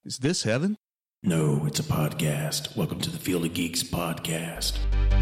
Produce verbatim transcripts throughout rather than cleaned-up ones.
Is this heaven? No, it's a podcast. Welcome to the Field of Geeks podcast.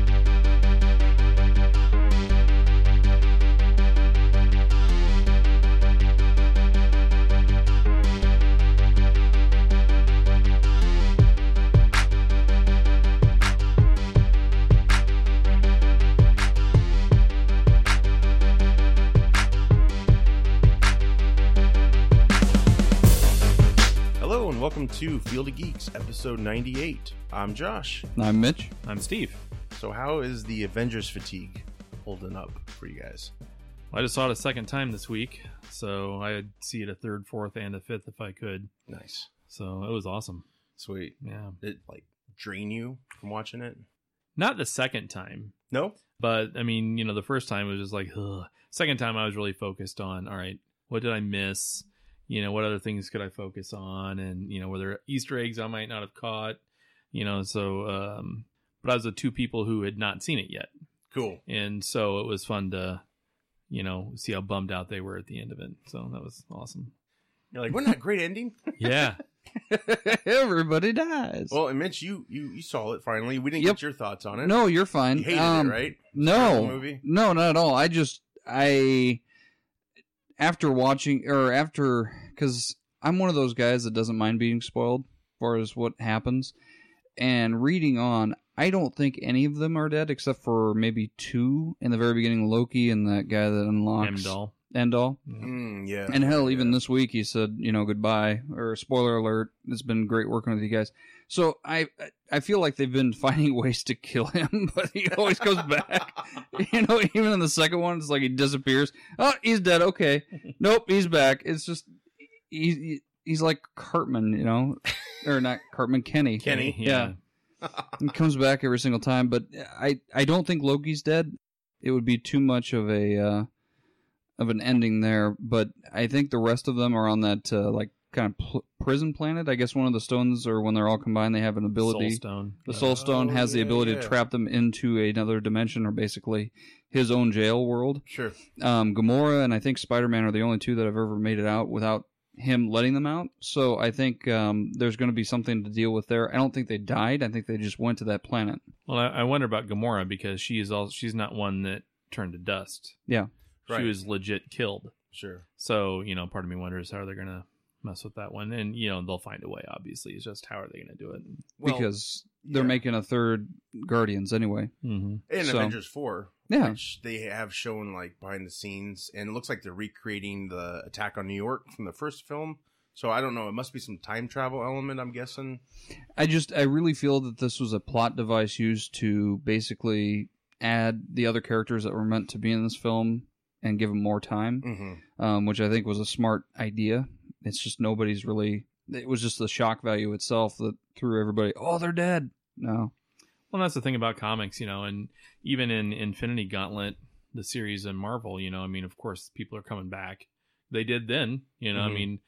Welcome to Field of Geeks, episode ninety-eight. I'm Josh. I'm Mitch. I'm Steve. So how is the Avengers fatigue holding up for you guys? I just saw it a second time this week, so I'd see it a third, fourth, and a fifth if I could. Nice. So it was awesome. Sweet. Yeah. Did it, like, drain you from watching it? Not the second time. No? But, I mean, you know, the first time was just like, ugh. Second time I was really focused on, all right, what did I miss? You know, what other things could I focus on? And, you know, were there Easter eggs I might not have caught? You know, so, um, but I was the two people who had not seen it yet. Cool. And so it was fun to, you know, see how bummed out they were at the end of it. So that was awesome. You're like, wasn't that a great ending? Yeah. Everybody dies. Well, and Mitch, you, you, you saw it finally. We didn't Yep. get your thoughts on it. No, you're fine. You hated um, it, right? No. Movie? No, not at all. I just, I, after watching, or after, because I'm one of those guys that doesn't mind being spoiled as far as what happens. And reading on, I don't think any of them are dead except for maybe two in the very beginning, Loki and that guy that unlocks Heimdall. Endall. Mm, yeah. And hell, even yeah. this week he said, you know, goodbye, or spoiler alert, it's been great working with you guys. So I I feel like they've been finding ways to kill him, but he always comes back. You know, even in the second one, it's like he disappears. Oh, he's dead. Okay. Nope, he's back. It's just, he, he's like Cartman, you know, or not Cartman, Kenny. Kenny, yeah. He comes back every single time, but I, I don't think Loki's dead. It would be too much of a, uh, of an ending there, but I think the rest of them are on that, uh, like, kind of pl- prison planet. I guess one of the stones, or when they're all combined, they have an ability. Soul Stone. The Soul Stone Oh, has the yeah, ability yeah. to trap them into another dimension, or basically his own jail world. Sure. Um, Gamora and I think Spider-Man are the only two that have ever made it out without him letting them out. So I think um, there's going to be something to deal with there. I don't think they died. I think they just went to that planet. Well, I, I wonder about Gamora because she is all she's not one that turned to dust. Yeah. Right. She was legit killed. Sure. So, you know, part of me wonders how are they going to mess with that one. And, you know, they'll find a way, obviously. It's just how are they going to do it? Well, because they're yeah. making a third Guardians anyway. Mm-hmm. And So- Avengers four. Yeah. Which they have shown, like, behind the scenes. And it looks like they're recreating the attack on New York from the first film. So I don't know. It must be some time travel element, I'm guessing. I just, I really feel that this was a plot device used to basically add the other characters that were meant to be in this film and give them more time, Mm-hmm. um, which I think was a smart idea. It's just nobody's really, it was just the shock value itself that threw everybody, oh, they're dead. No. Well, that's the thing about comics, you know, and even in Infinity Gauntlet, the series in Marvel, you know, I mean, of course, people are coming back. They did then, you know, Mhm. I mean,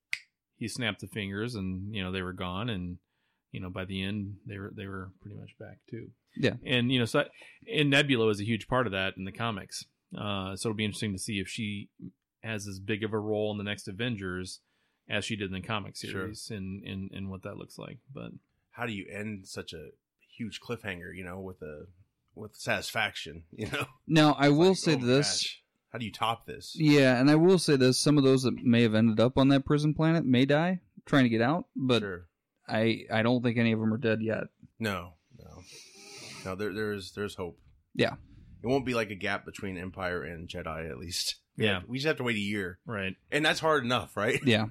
he snapped the fingers and, you know, they were gone. And, you know, by the end, they were they were pretty much back, too. Yeah. And, you know, so and Nebula is a huge part of that in the comics. Uh, so it'll be interesting to see if she has as big of a role in the next Avengers as she did in the comic series, Sure. and, and, and what that looks like. But How do you end such a huge cliffhanger, you know, with a with satisfaction, you know? Now, I It's will like, say oh my this. gosh, how do you top this? Yeah, and I will say this. Some of those that may have ended up on that prison planet may die trying to get out, but Sure. I, I don't think any of them are dead yet. No, no. No, there, there's there's hope. Yeah. It won't be like a gap between Empire and Jedi, at least. Yeah. We just have to wait a year. right. And that's hard enough, right? Yeah.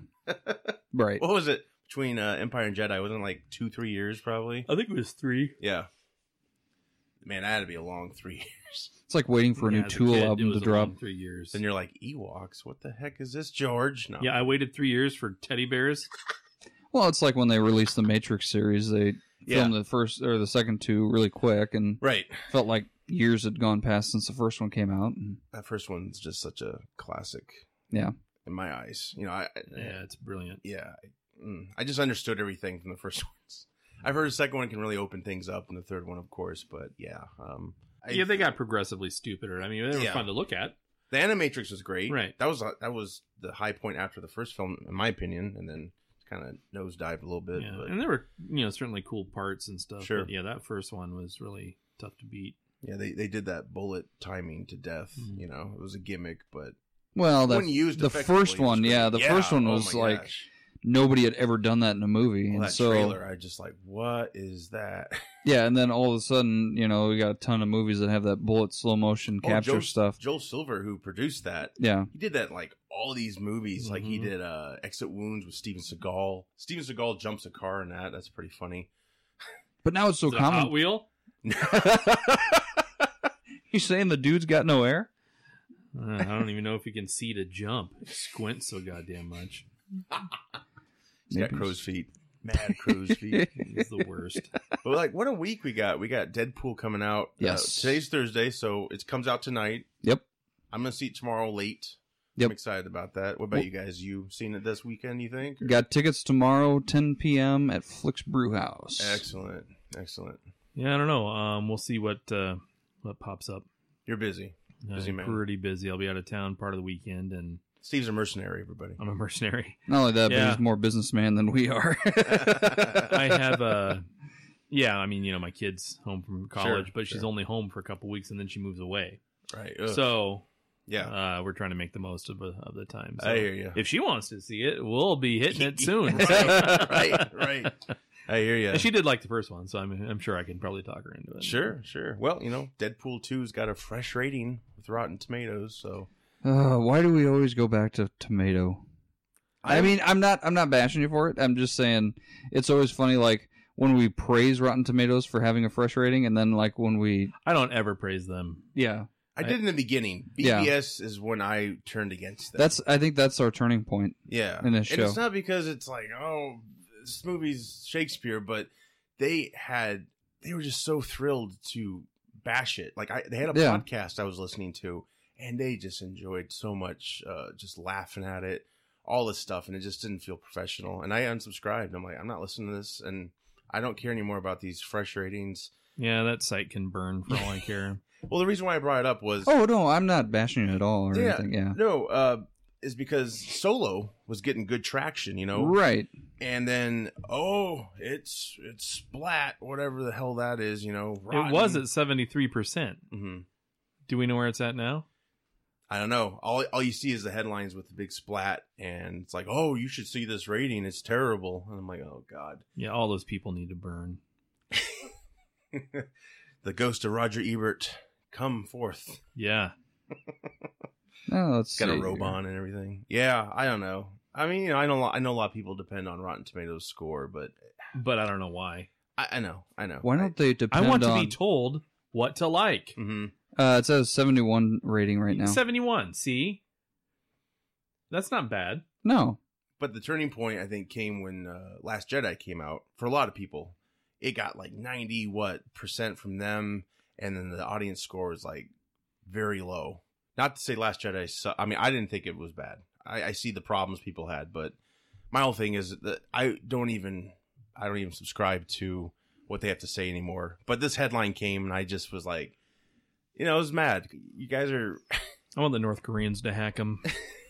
Right. What was it? Between uh, Empire and Jedi, wasn't it like two, three years probably? I think it was three. Yeah. Man, that had to be a long three years. It's like waiting for a Yeah, new as a Tool kid, it album was to a drop. long three years. Then you're like, Ewoks, what the heck is this, George? No. Yeah, I waited three years for teddy bears. Well, it's like when they released the Matrix series. They Yeah. filmed the first or the second two really quick, and Right. felt like years had gone past since the first one came out. And That first one's just such a classic. Yeah. In my eyes. You know, I, I Yeah, it's brilliant. yeah. I, mm, I just understood everything from the first ones. I've heard the second one can really open things up, and the third one, of course, but yeah. Um, I, Yeah, they got progressively stupider. I mean, they were Yeah. fun to look at. The Animatrix was great. Right. That was that was the high point after the first film, in my opinion, and then kind of nosedived a little bit. Yeah. But And there were, you know, certainly cool parts and stuff. Sure. But yeah, that first one was really tough to beat. yeah, they, they did that bullet timing to death. Mhm. You know, it was a gimmick, but Well, that, when used the effectively, first it was one, great. yeah, the Yeah, first one oh was my like gosh. nobody had ever done that in a movie, Well, and that so trailer, I just like, what is that? yeah, and then all of a sudden, you know, we got a ton of movies that have that bullet slow motion Oh, capture Joe, stuff. Joel Silver, who produced that, Yeah, he did that in, like all these movies. Like he Mhm. did uh, Exit Wounds with Steven Seagal. Steven Seagal jumps a car in that. That's pretty funny. but now it's so Is it a Hot common. Wheel? You saying the dude's got no air? Uh, I don't even know if he can see to jump. He squints so goddamn much. He's got Maybe. crow's feet. Mad crow's feet. He's the worst. But like, what a week we got. We got Deadpool coming out. Yes. Uh, today's Thursday, so it comes out tonight. Yep. I'm going to see it tomorrow late. Yep. I'm excited about that. What about you guys? You seen it this weekend, you think? Or- Got tickets tomorrow, ten p.m. at Flicks Brew House. Excellent. Excellent. Yeah, I don't know. Um, we'll see what uh, what pops up. You're busy. Busy I'm man. pretty busy. I'll be out of town part of the weekend, and Steve's a mercenary, everybody. I'm a mercenary. Not only that, Yeah. but he's more businessman than we are. I have a, yeah. I mean, you know, my kid's home from college, Sure, but she's sure. only home for a couple weeks, and then she moves away. Right. Ugh. So yeah. uh, we're trying to make the most of, of the time. So I hear you. if she wants to see it, we'll be hitting it soon. right, right. I hear you. And she did like the first one, so I'm I'm sure I can probably talk her into it. Sure, sure. Well, you know, Deadpool two's got a fresh rating with Rotten Tomatoes, so Uh, why do we always go back to tomato? I mean, I'm not I'm not bashing you for it. I'm just saying it's always funny, like when we praise Rotten Tomatoes for having a fresh rating, and then like when we I don't ever praise them. yeah, I did in the beginning. B Yeah. B S is when I turned against them. that's I think that's our turning point. yeah. in this And show. it's not because it's like, oh, this movie's Shakespeare, but they had they were just so thrilled to bash it. Like I they had a Yeah. podcast I was listening to, and they just enjoyed so much uh, just laughing at it, all this stuff, and it just didn't feel professional. And I unsubscribed. I'm like, I'm not listening to this, and I don't care anymore about these fresh ratings. Yeah, that site can burn for all I care. Well, the reason why I brought it up was Oh no, I'm not bashing it at all or Yeah. anything. Yeah, no, uh, is because Solo was getting good traction, you know, right. and then oh, it's it's splat, whatever the hell that is, you know. It was at seventy-three percent. hmm Do we know where it's at now? I don't know. All all you see is the headlines with the big splat, and it's like, oh, you should see this rating. It's terrible. And I'm like, oh god, Yeah, all those people need to burn. the ghost of Roger Ebert come forth. Yeah. No, let's Got a see robe here. on and everything. Yeah, I don't know. I mean, you know, I know a lot, I know a lot of people depend on Rotten Tomatoes score, but But I don't know why. I, I know, I know. Why don't they I depend want to on? be told what to like. hmm uh, it says seventy-one rating right now. seventy-one, see? That's not bad. No, But the turning point, I think, came when uh, Last Jedi came out. For a lot of people, it got like ninety what percent from them, and then the audience score was like very low. Not to say Last Jedi. Su- I mean, I didn't think it was bad. I, I see the problems people had, but my whole thing is that I don't even I don't even subscribe to what they have to say anymore. But this headline came, and I just was like, you know, I was mad. You guys are. I want the North Koreans to hack them,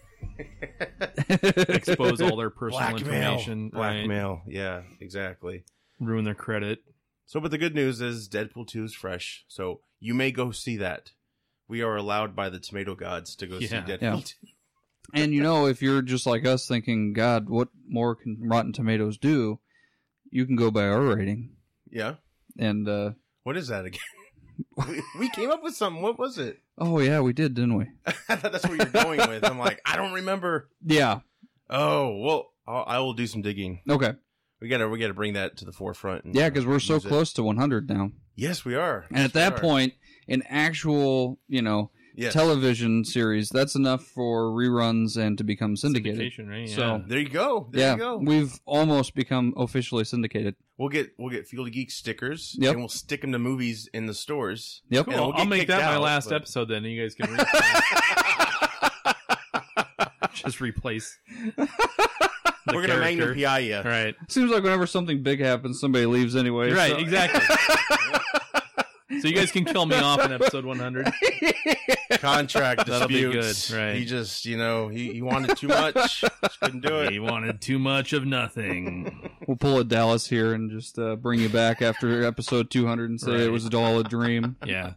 expose all their personal Blackmail. information, right? Blackmail. Yeah, exactly. Ruin their credit. So, but the good news is Deadpool two is fresh, so you may go see that. We are allowed by the tomato gods to go see Yeah. Deadpool Yeah. two. and you know if you're just like us thinking, God, what more can Rotten Tomatoes do? You can go by our rating, Yeah. and uh, What is that again? we, we came up with something. What was it? oh yeah, we did, didn't we? I thought that's where you're going with. I'm like, I don't remember. Yeah. Oh, well, I'll, I will do some digging. Okay. We gotta, we gotta bring that to the forefront. And, Yeah, because we're so use it. close to one hundred now, Yes, we are. and Yes, at that we are. point, an actual, you know, yes. television series that's enough for reruns and to become syndicated. Syndication, right? Yeah. So- There you go. There yeah, you go. we've almost become officially syndicated. We'll get, we'll get Field of Geek stickers, Yep. and we'll stick them to movies in the stores. Yep. Cool. And we'll I'll get make kicked that my out, last but- episode then, and you guys can re- just replace. the We're gonna character. magnify you. Right. Seems like whenever something big happens, somebody leaves anyway. Right, so- exactly. So you guys can kill me off in episode one hundred. Contract That'll be disputes. good, right. He just, you know, he, he wanted too much. Just couldn't do it. He wanted too much of nothing. We'll pull a Dallas here and just uh, bring you back after episode two hundred and say Right. it was all a dream. Yeah.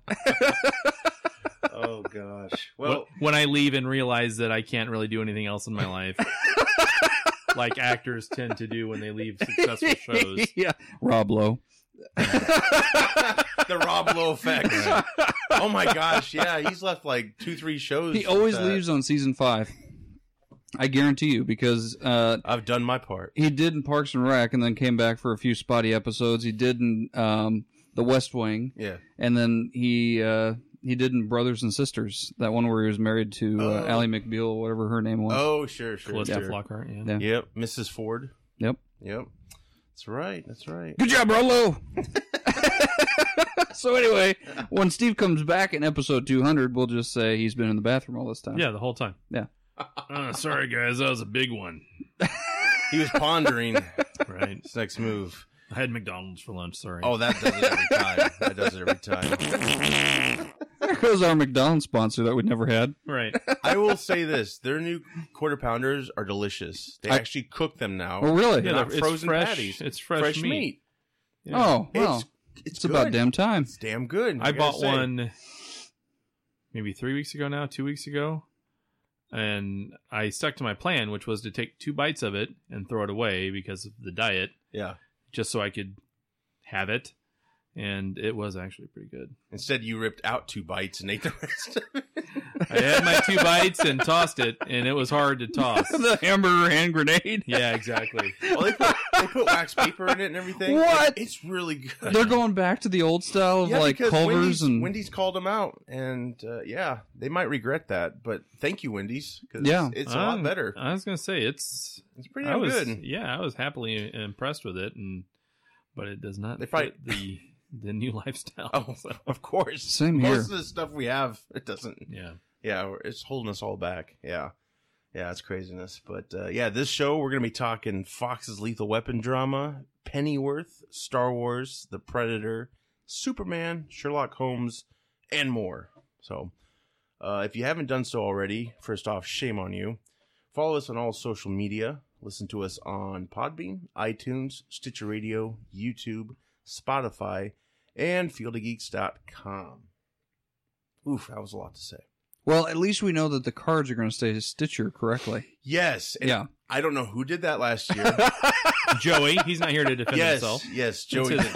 Oh gosh. Well, Well, when I leave and realize that I can't really do anything else in my life, like actors tend to do when they leave successful shows. Yeah, Rob Lowe. the Rob Lowe effect. Oh my gosh, yeah, he's left like two, three shows. He always with that. leaves on season five. I guarantee you, because uh, I've done my part. he did in Parks and Rec, and then came back for a few spotty episodes. He did in um, The West Wing, Yeah. and then he uh, he did in Brothers and Sisters, that one where he was married to uh, Oh. Ally McBeal, whatever her name was. Oh, sure, sure. Callista sure. Flockhart, yeah. Yeah. Yep, Missus Ford. Yep. Yep. That's right. That's right. Good job, Rollo. So anyway, when Steve comes back in episode two hundred, we'll just say he's been in the bathroom all this time. Yeah, the whole time. Yeah. Oh, sorry, guys. That was a big one. He was pondering Right. his next move. I had McDonald's for lunch. Sorry. Oh, that does it every time. That does it every time. There goes our McDonald's sponsor that we never had. Right. I will say this: their new quarter pounders are delicious. They I- actually cook them now. Oh, really? They're Yeah, not it's frozen fresh. patties. It's fresh meat. Yeah. Oh, well, It's it's, it's, about good. damn time. It's damn good. I gotta bought say. one maybe three weeks ago now, two weeks ago. And I stuck to my plan, which was to take two bites of it and throw it away because of the diet, Yeah. just so I could have it. And it was actually pretty good. Instead, you ripped out two bites and ate the rest of it. I had my two bites and tossed it, and it was hard to toss. The hamburger hand grenade. Yeah, exactly. Well, they put, they put wax paper in it and everything. What? It's really good. They're going back to the old style of yeah, like because Culver's Wendy's, and Wendy's called them out, and uh, yeah, they might regret that. But thank you, Wendy's, because Yeah. it's a lot Um, better. I was gonna say it's It's pretty I damn was good. yeah, I was happily impressed with it, and but it does not They fit fight- the the new lifestyle. Oh, so, of course. Same here. Most of the stuff we have, it doesn't. yeah. Yeah, it's holding us all back. Yeah. Yeah, it's craziness. But uh, yeah, this show, we're going to be talking Fox's Lethal Weapon drama, Pennyworth, Star Wars, The Predator, Superman, Sherlock Holmes, and more. So uh, if you haven't done so already, first off, shame on you. Follow us on all social media. Listen to us on Podbean, iTunes, Stitcher Radio, YouTube, Spotify, and field of geeks dot com. Oof, that was a lot to say. well, at least we know that the cards are going to stay Stitcher correctly. Yes. and Yeah. I don't know who did that last year. Joey, he's not here to defend yes, himself. yes, Joey his did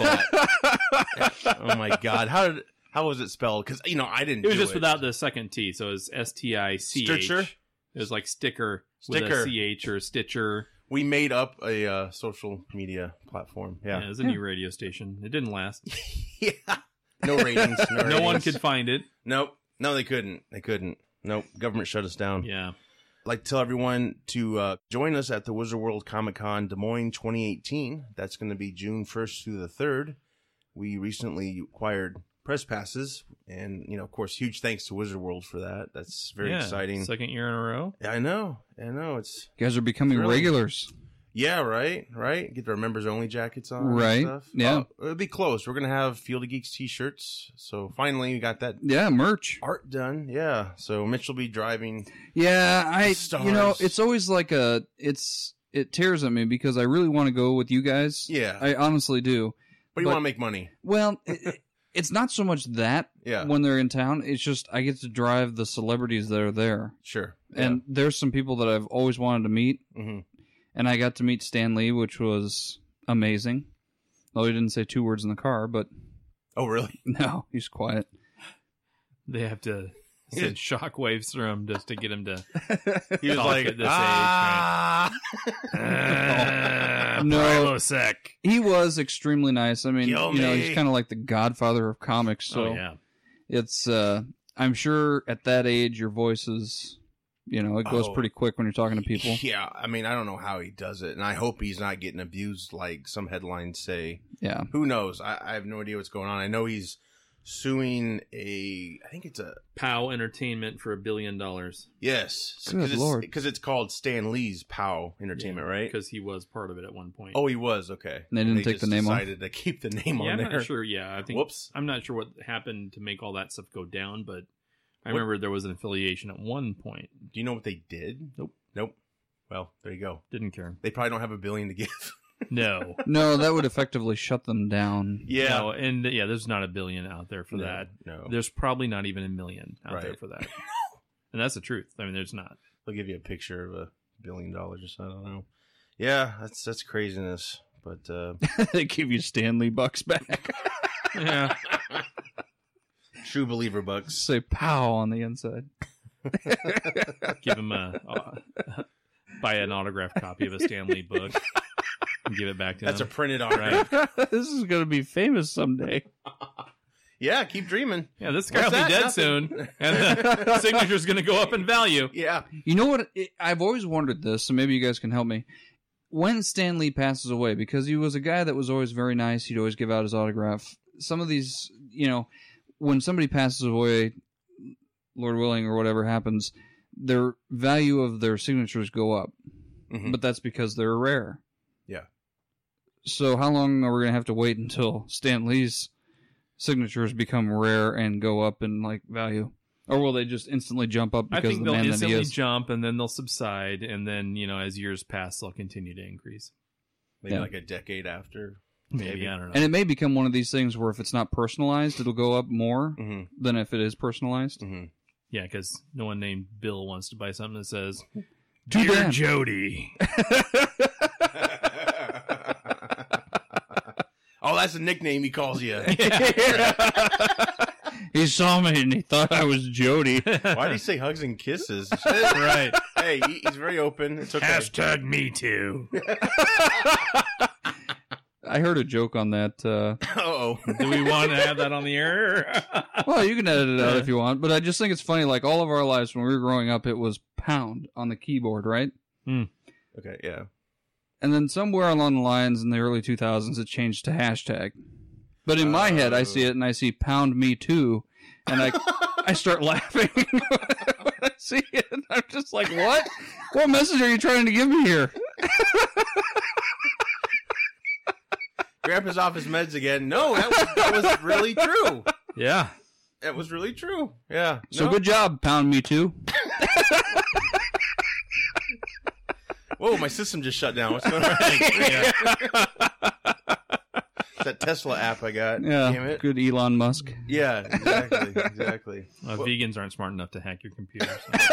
that. Oh my God, how did how was it spelled? Because you know I didn't. It was do just without the second T, so it was S T I C H. Stitcher? It was like sticker, with Sticker. a C H or Stitcher. We made up a uh, social media platform. Yeah, Yeah, it was a new radio station. It didn't last. yeah. No ratings. No, No one ratings. could find it. Nope. No, they couldn't. They couldn't. Nope. Government shut us down. Yeah. I'd like to tell everyone to uh, join us at the Wizard World Comic Con Des Moines twenty eighteen. That's going to be June first through the third. We recently acquired press passes, and you know, of course, huge thanks to Wizard World for that. That's very Yeah, exciting. Second year in a row. I know. I know. It's You guys are becoming Really? regulars. yeah, right, right. Get our members only jackets on, Right, And stuff. yeah. Uh, it'll be close. We're gonna have Field of Geeks t-shirts. So finally, we got that Yeah, merch. art done. Yeah. So Mitch will be driving. Yeah, I Stars. you know, it's always like a it's it tears at me because I really want to go with you guys. Yeah, I honestly do. but you but- want to make money. Well, it, it- it's not so much that Yeah, when they're in town, it's just I get to drive the celebrities that are there. sure. And there's some people that I've always wanted to meet, Yeah. hmm and I got to meet Stan Lee, which was amazing. Though he didn't say two words in the car, but Oh, really? no, he's quiet. They have to send shockwaves through him just to get him to. He was Talk like, at this age, ah. Uh, No. Prilosec. He was extremely nice. I mean, Kill you know, me. he's kind of like the godfather of comics. So Oh yeah. it's, uh, I'm sure at that age, your voice is, you know, it goes Oh. pretty quick when you're talking to people. Yeah, I mean, I don't know how he does it, and I hope he's not getting abused like some headlines say. Yeah. Who knows? I, I have no idea what's going on. I know he's suing a, I think it's a, POW Entertainment for a billion dollars. yes. Good Cause Lord. Because it's, it's called Stan Lee's POW Entertainment, right? Because he was part of it at one point. Oh, he was, okay. And they didn't take just the name off? decided to keep the name yeah, on I'm there. not sure. Yeah, I think. Whoops. I'm not sure what happened to make all that stuff go down, but I What- remember there was an affiliation at one point. Do you know what they did? Nope. Nope. Well, there you go. Didn't care. They probably don't have a billion to give. No. No, that would effectively shut them down. Yeah. No, and yeah, there's not a billion out there for No, that. No. There's probably not even a million out there Right. for that. And that's the truth. I mean, there's not. They'll give you a picture of a billion dollars or something. I don't know. Yeah, that's that's craziness. But uh They give you Stanley bucks back. Yeah. true believer bucks. Say pow on the inside. Give him a, uh, buy an autographed copy of a Stanley book and give it back to That's a him. printed autograph. This is going to be famous someday. Yeah, keep dreaming. Yeah, this guy will What's be that? dead Nothing. soon, and the signature's going to go up in value. Yeah. You know what? It, I've always wondered this, so maybe you guys can help me. When Stan Lee passes away, because he was a guy that was always very nice, he'd always give out his autograph. Some of these, you know, when somebody passes away, Lord willing or whatever happens, their value of their signatures go up. Mhm. But that's because they're rare. Yeah. So how long are we going to have to wait until Stan Lee's signatures become rare and go up in like value? Or will they just instantly jump up I because think of the they'll man that he instantly is? jump, and then they'll subside, and then, you know, as years pass, they'll continue to increase. Maybe Yeah. like a decade after. Maybe, Maybe. I don't know. And it may become one of these things where if it's not personalized, it'll go up more Mm-hmm. than if it is personalized. Mm-hmm. Yeah, because no one named Bill wants to buy something that says, Too "Dear bad. Jody." Oh, that's a nickname he calls you. He saw me and he thought I was Jody. Why do you say hugs and kisses? Right. Hey, he, he's very open. It's okay. Hashtag me too. I heard a joke on that. Uh, Uh-oh. Do we want to have that on the air? well, you can edit it out if you want, but I just think it's funny. Like all of our lives when we were growing up, it was pound on the keyboard, right? Okay, yeah. And then somewhere along the lines in the early two thousands, it changed to hashtag. But in my head, I see it and I see pound me too, and I I start laughing when I see it. I'm just like, what? What message are you trying to give me here? Grandpa's off his meds again. No, that was, that was really true. Yeah. That was really true. Yeah. So No. good job, pound me too. Whoa, my system just shut down. What's going on? Yeah. It's that Tesla app I got. Yeah, Damn it. good Elon Musk. Yeah, exactly. Exactly. Uh, Well- vegans aren't smart enough to hack your computer.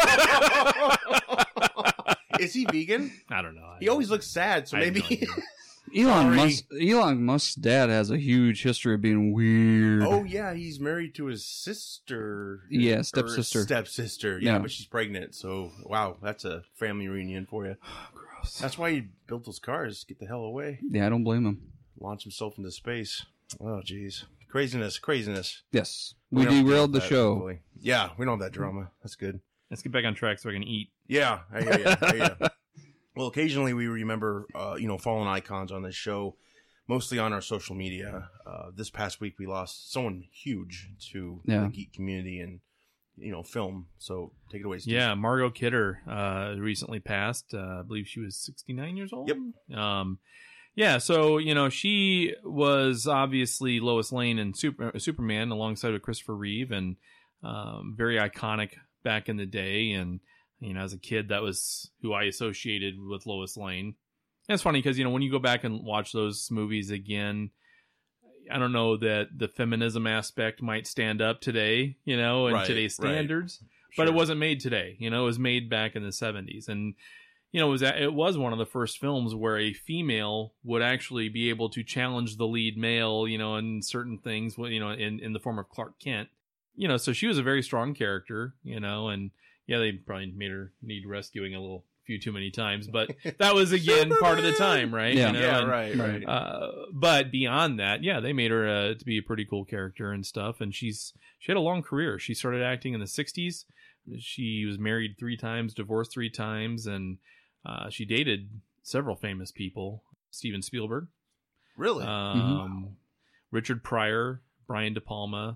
So Is he vegan? I don't know. He always looks sad, so I have maybe. no idea. Elon Sorry. Musk. Elon Musk's dad has a huge history of being weird. Oh yeah, he's married to his sister. Yeah, Or stepsister. Stepsister. Yeah, Yeah. but she's pregnant. So wow, that's a family reunion for you. Gross. That's why he built those cars. Get the hell away. Yeah, I don't blame him. Launch himself into space. Oh jeez, craziness, craziness. Yes, we don't have to deal derailed the with that, show. hopefully. Yeah, we don't have that drama. That's good. Let's get back on track so I can eat. Yeah, I hear you. I hear you. Well, occasionally we remember, uh, you know, fallen icons on this show, mostly on our social media. Uh, this past week we lost someone huge to Yeah. the geek community and, you know, film. So take it away, Steve. Yeah, Margot Kidder uh, recently passed. Uh, I believe she was sixty-nine years old. Yep. Um, yeah, so, you know, she was obviously Lois Lane in Super, Superman alongside with Christopher Reeve, and um, very iconic back in the day. And, you know, as a kid, that was who I associated with Lois Lane. And it's funny because, you know, when you go back and watch those movies again, I don't know that the feminism aspect might stand up today, you know, in Right, today's right. standards. But it Sure. wasn't made today. You know, it was made back in the seventies. And, you know, it was, it was one of the first films where a female would actually be able to challenge the lead male, you know, in certain things, you know, in, in the form of Clark Kent. You know, so she was a very strong character, you know, and yeah, they probably made her need rescuing a little few too many times, but that was, again, part of the time, right? Yeah. You know, Yeah, and, right, right. uh, but beyond that, yeah, they made her uh, to be a pretty cool character and stuff. And she's she had a long career. She started acting in the sixties. She was married three times, divorced three times, and uh, she dated several famous people. Steven Spielberg, Really? um, Richard Pryor, Brian De Palma,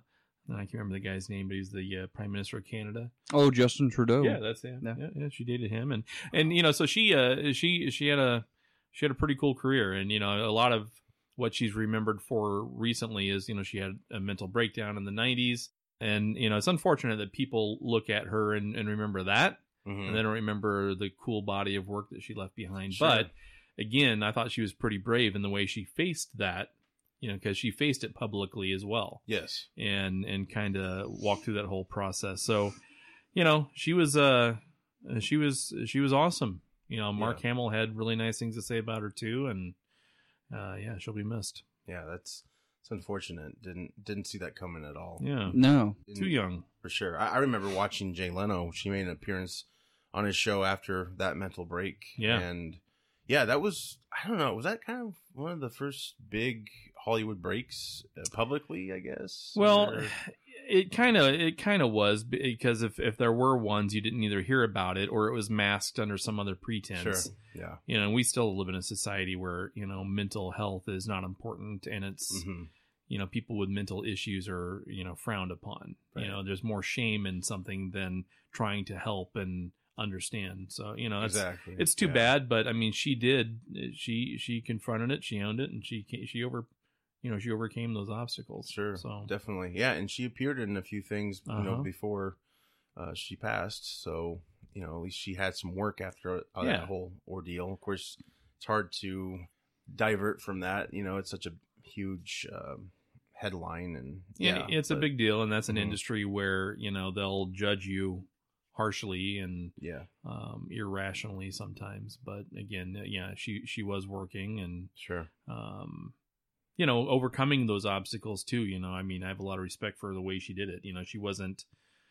I can't remember the guy's name, but he's the uh, Prime Minister of Canada. Oh, Justin Trudeau. Yeah, that's it. Yeah. Yeah. yeah, she dated him, and and you know, so she uh she she had a she had a pretty cool career, and you know, a lot of what she's remembered for recently is, you know, she had a mental breakdown in the nineties, and you know, it's unfortunate that people look at her and, and remember that, Mhm. and they don't remember the cool body of work that she left behind. Sure. But again, I thought she was pretty brave in the way she faced that, you know, because she faced it publicly as well, Yes. and and kind of walked through that whole process. So, you know, she was uh she was she was awesome. You know, Mark Yeah. Hamill had really nice things to say about her too, and uh, yeah, she'll be missed. Yeah, that's it's unfortunate. Didn't didn't see that coming at all. Yeah, No. too young. For sure. I, I remember watching Jay Leno. She made an appearance on his show after that mental break. Yeah. And yeah, that was, I don't know, was that kind of one of the first big Hollywood breaks uh, publicly, I guess? Well, Or- it kind of it kind of was, because if if there were ones, you didn't either hear about it or it was masked under some other pretense. sure. Yeah. You know, we still live in a society where, you know, mental health is not important, and it's hmm you know, people with mental issues are, you know, frowned upon. Right. You know, there's more shame in something than trying to help and understand. So, you know, it's Exactly. it's too Yeah. bad, but I mean, she did. She she confronted it, she owned it, and she ca- she over, you know, she overcame those obstacles. Sure. So Definitely. Yeah. And she appeared in a few things, you know, Uh-huh. before uh, she passed. So, you know, at least she had some work after uh, Yeah. that whole ordeal. Of course, it's hard to divert from that. You know, it's such a huge um, headline, and yeah, yeah, it's a but- big deal, and that's an Mhm. industry where, you know, they'll judge you harshly and Yeah, um, irrationally sometimes. But again, yeah, she she was working, and sure. um, you know, overcoming those obstacles too. You know, I mean, I have a lot of respect for the way she did it. You know, she wasn't,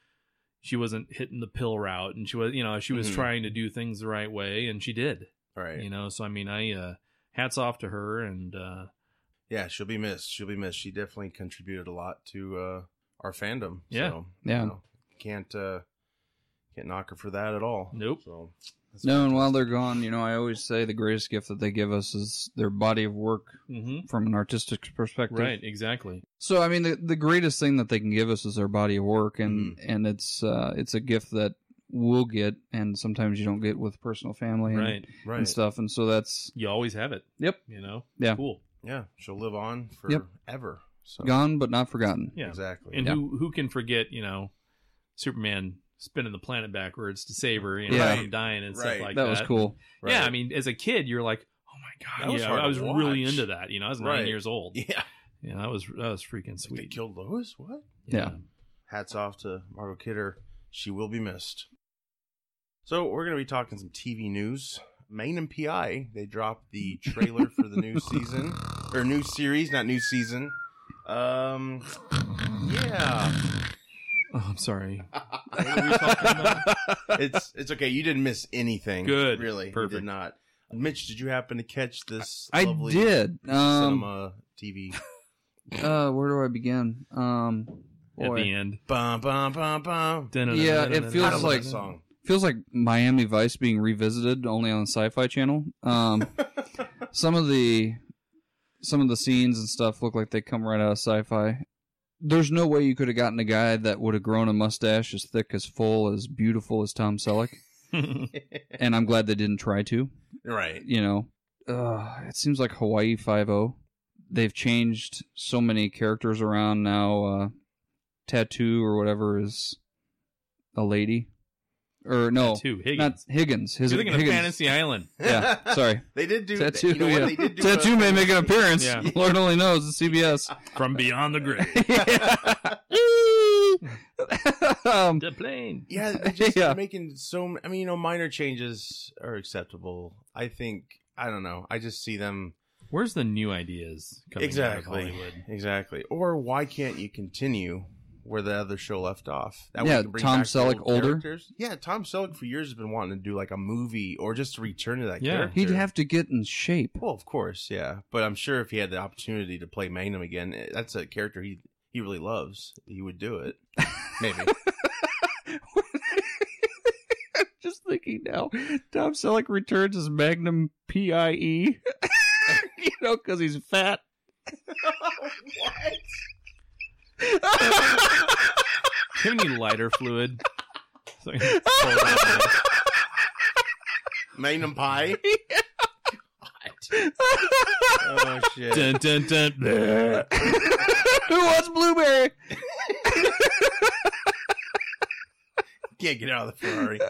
she wasn't hitting the pill route, and she was, you know, she was Mhm. trying to do things the right way, and she did. All right. You know, so I mean, I uh, hats off to her, and uh, Yeah, she'll be missed. She'll be missed. She definitely contributed a lot to uh, our fandom. Yeah. So, Yeah. you know, can't uh, can't knock her for that at all. Nope. So that's No, and while fantastic. they're gone, you know, I always say the greatest gift that they give us is their body of work mhm. from an artistic perspective. right, exactly. So, I mean, the, the greatest thing that they can give us is their body of work, and Mm-hmm. and it's uh, it's a gift that we'll get, and sometimes you don't get with personal family and, Right, right. and stuff. And so that's you always have it. Yep. You know. Yeah. Cool. Yeah, she'll live on Yep. forever. So gone but not forgotten. Yeah. exactly. And Yeah. who who can forget, you know, Superman spinning the planet backwards to save her, you know, Yeah. from dying and Right. stuff like that that. was cool. Right. Yeah, I mean, as a kid, you're like, oh my god, That was yeah, hard I to was really watch. into that. You know, I was nine Right. years old. Yeah, Yeah, that was that was freaking they sweet. killed Lois. What? Yeah. Hats off to Margot Kidder. She will be missed. So we're going to be talking some T V news. Maine and P I, they dropped the trailer for the new season, or new series, not new season. Um, yeah, Oh, I'm sorry. What were we talking about? it's it's okay. You didn't miss anything. Good. really. You Perfect. did not. Mitch, did you happen to catch this? I lovely did. Um, cinema T V. uh, where do I begin? Um, At boy. the end. Bum bum bum bum. Yeah, it I feels love like- that song. Feels like Miami Vice being revisited, only on the Sci-Fi Channel. Um, some of the some of the scenes and stuff look like they come right out of Sci-Fi. There's no way you could have gotten a guy that would have grown a mustache as thick, as full, as beautiful as Tom Selleck, and I'm glad they didn't try to. Right. You know, uh, it seems like Hawaii Five-O. They've changed so many characters around now. Uh, Tattoo or whatever is a lady. Or no, Tattoo, Higgins. not Higgins. His, You're thinking Higgins. of Fantasy Island. Yeah, sorry. They did do Tattoo. You know yeah. what? They did do Tattoo a- may make an appearance. Yeah. Lord only knows. It's C B S. From Beyond the Grave. um, The plane. Yeah, they're just Yeah. making so. I mean, you know, minor changes are acceptable. I think. I don't know. I just see them Where's the new ideas coming exactly, out of Hollywood? exactly. Or why can't you continue where the other show left off? That way Yeah, you can bring Tom back the Selleck old older? characters. Yeah, Tom Selleck for years has been wanting to do like a movie or just to return to that Yeah. character. he'd have to get in shape. Well, of course, yeah. But I'm sure if he had the opportunity to play Magnum again, eh, that's a character he he really loves. He would do it. Maybe. Just thinking now, Tom Selleck returns as Magnum P I E. You know, because he's fat. What? Do you have any lighter fluid? So I can pull it out. Magnum pie. God. Oh shit. Dun, dun, dun. Who wants blueberry? Can't get out of the Ferrari.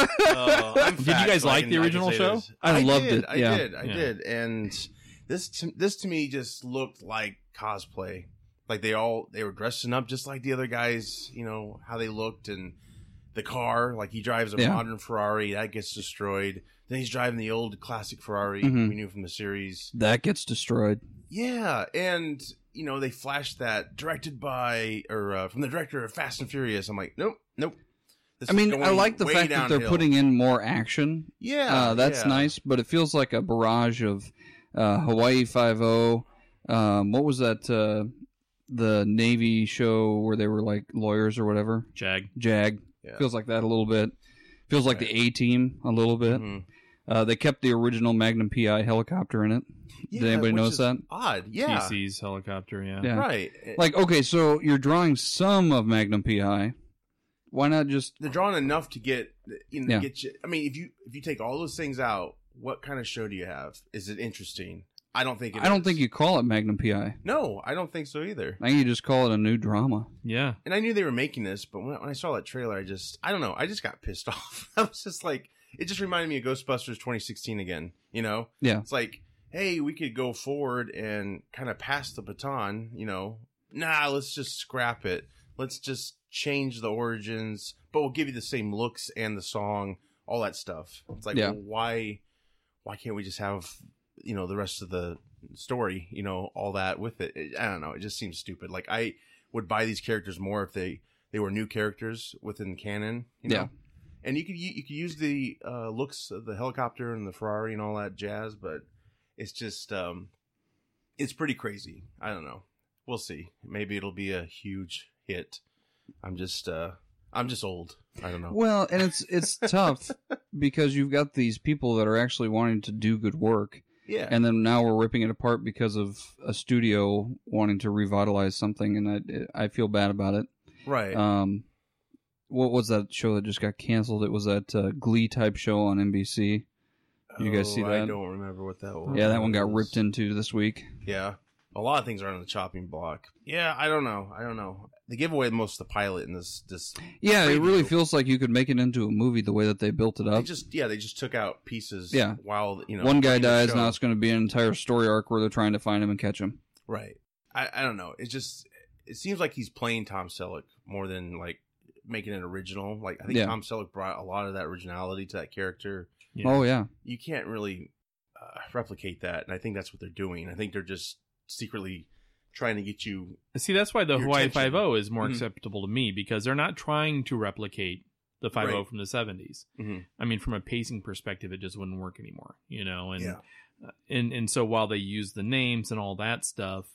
Oh, I'm Did you fat, guys so I like can- the I can original say show? this. I loved did, it, I yeah. did. I Yeah. did. And this to, this to me just looked like cosplay. Like they all they were dressing up just like the other guys. You know how they looked, and the car. Like he drives a Yeah. modern Ferrari that gets destroyed. Then he's driving the old classic Ferrari Mhm. we knew from the series. That gets destroyed. Yeah, and you know they flashed that directed by or uh, from the director of Fast and Furious. I'm like, nope, nope. This I is mean, going I like the way fact that they're downhill. putting in more action. Yeah, Uh, that's yeah. nice, but it feels like a barrage of uh, Hawaii Five-O. Um, what was that? Uh, the Navy show where they were like lawyers or whatever. Jag. Jag. Yeah. Feels like that a little bit. Feels like Right. the A-Team a little bit. Mhm. Uh, they kept the original Magnum P I helicopter in it. Yeah, Did anybody which notice is that? Odd, yeah, T C's helicopter, yeah. Yeah. right. Like, okay, so you're drawing some of Magnum P I. Why not just... They're drawing enough to get you know Yeah. get you. I mean, if you if you take all those things out, what kind of show do you have? Is it interesting? I don't think. It I don't is. think you call it Magnum P I. No, I don't think so either. I think you just call it a new drama. Yeah. And I knew they were making this, but when I, when I saw that trailer, I just I don't know. I just got pissed off. I was just like, it just reminded me of Ghostbusters twenty sixteen again. You know, Yeah. it's like, hey, we could go forward and kind of pass the baton. You know, nah, let's just scrap it. Let's just change the origins, but we'll give you the same looks and the song, all that stuff. It's like, Yeah. well, why, why can't we just have, you know, the rest of the story, you know, all that with it? it? I don't know. It just seems stupid. Like I would buy these characters more if they, they were new characters within canon, you know? Yeah. And you could, you, you could use the uh, looks of the helicopter and the Ferrari and all that jazz, but it's just, um, it's pretty crazy. I don't know. We'll see. Maybe it'll be a huge hit. I'm just, uh, I'm just old. I don't know. Well, and it's it's tough because you've got these people that are actually wanting to do good work, Yeah. and then now we're ripping it apart because of a studio wanting to revitalize something, and I I feel bad about it. right. Um, what was that show that just got canceled? It was that uh, Glee type show on N B C. You guys see Oh, I that? don't remember what that was. Yeah, that one got ripped into this week. Yeah. A lot of things are on the chopping block. Yeah, I don't know. I don't know. They give away most of the pilot in this. This Yeah, it really preview. feels like you could make it into a movie the way that they built it They up. just yeah, they just took out pieces. Yeah. While you know One guy putting the dies, show- now it's going to be an entire story arc where they're trying to find him and catch him. Right. I I don't know. It just it seems like he's playing Tom Selleck more than like making it original. Like I think Yeah. Tom Selleck brought a lot of that originality to that character. Yeah. Oh yeah, You can't really uh, replicate that, and I think that's what they're doing. I think they're just secretly trying to get you. See, that's why the Your Hawaii attention. Five-O is more Mhm. acceptable to me, because they're not trying to replicate the Five-O Right. from the seventies. Mhm. I mean, from a pacing perspective, it just wouldn't work anymore, you know? And, Yeah. uh, and, and so while they use the names and all that stuff,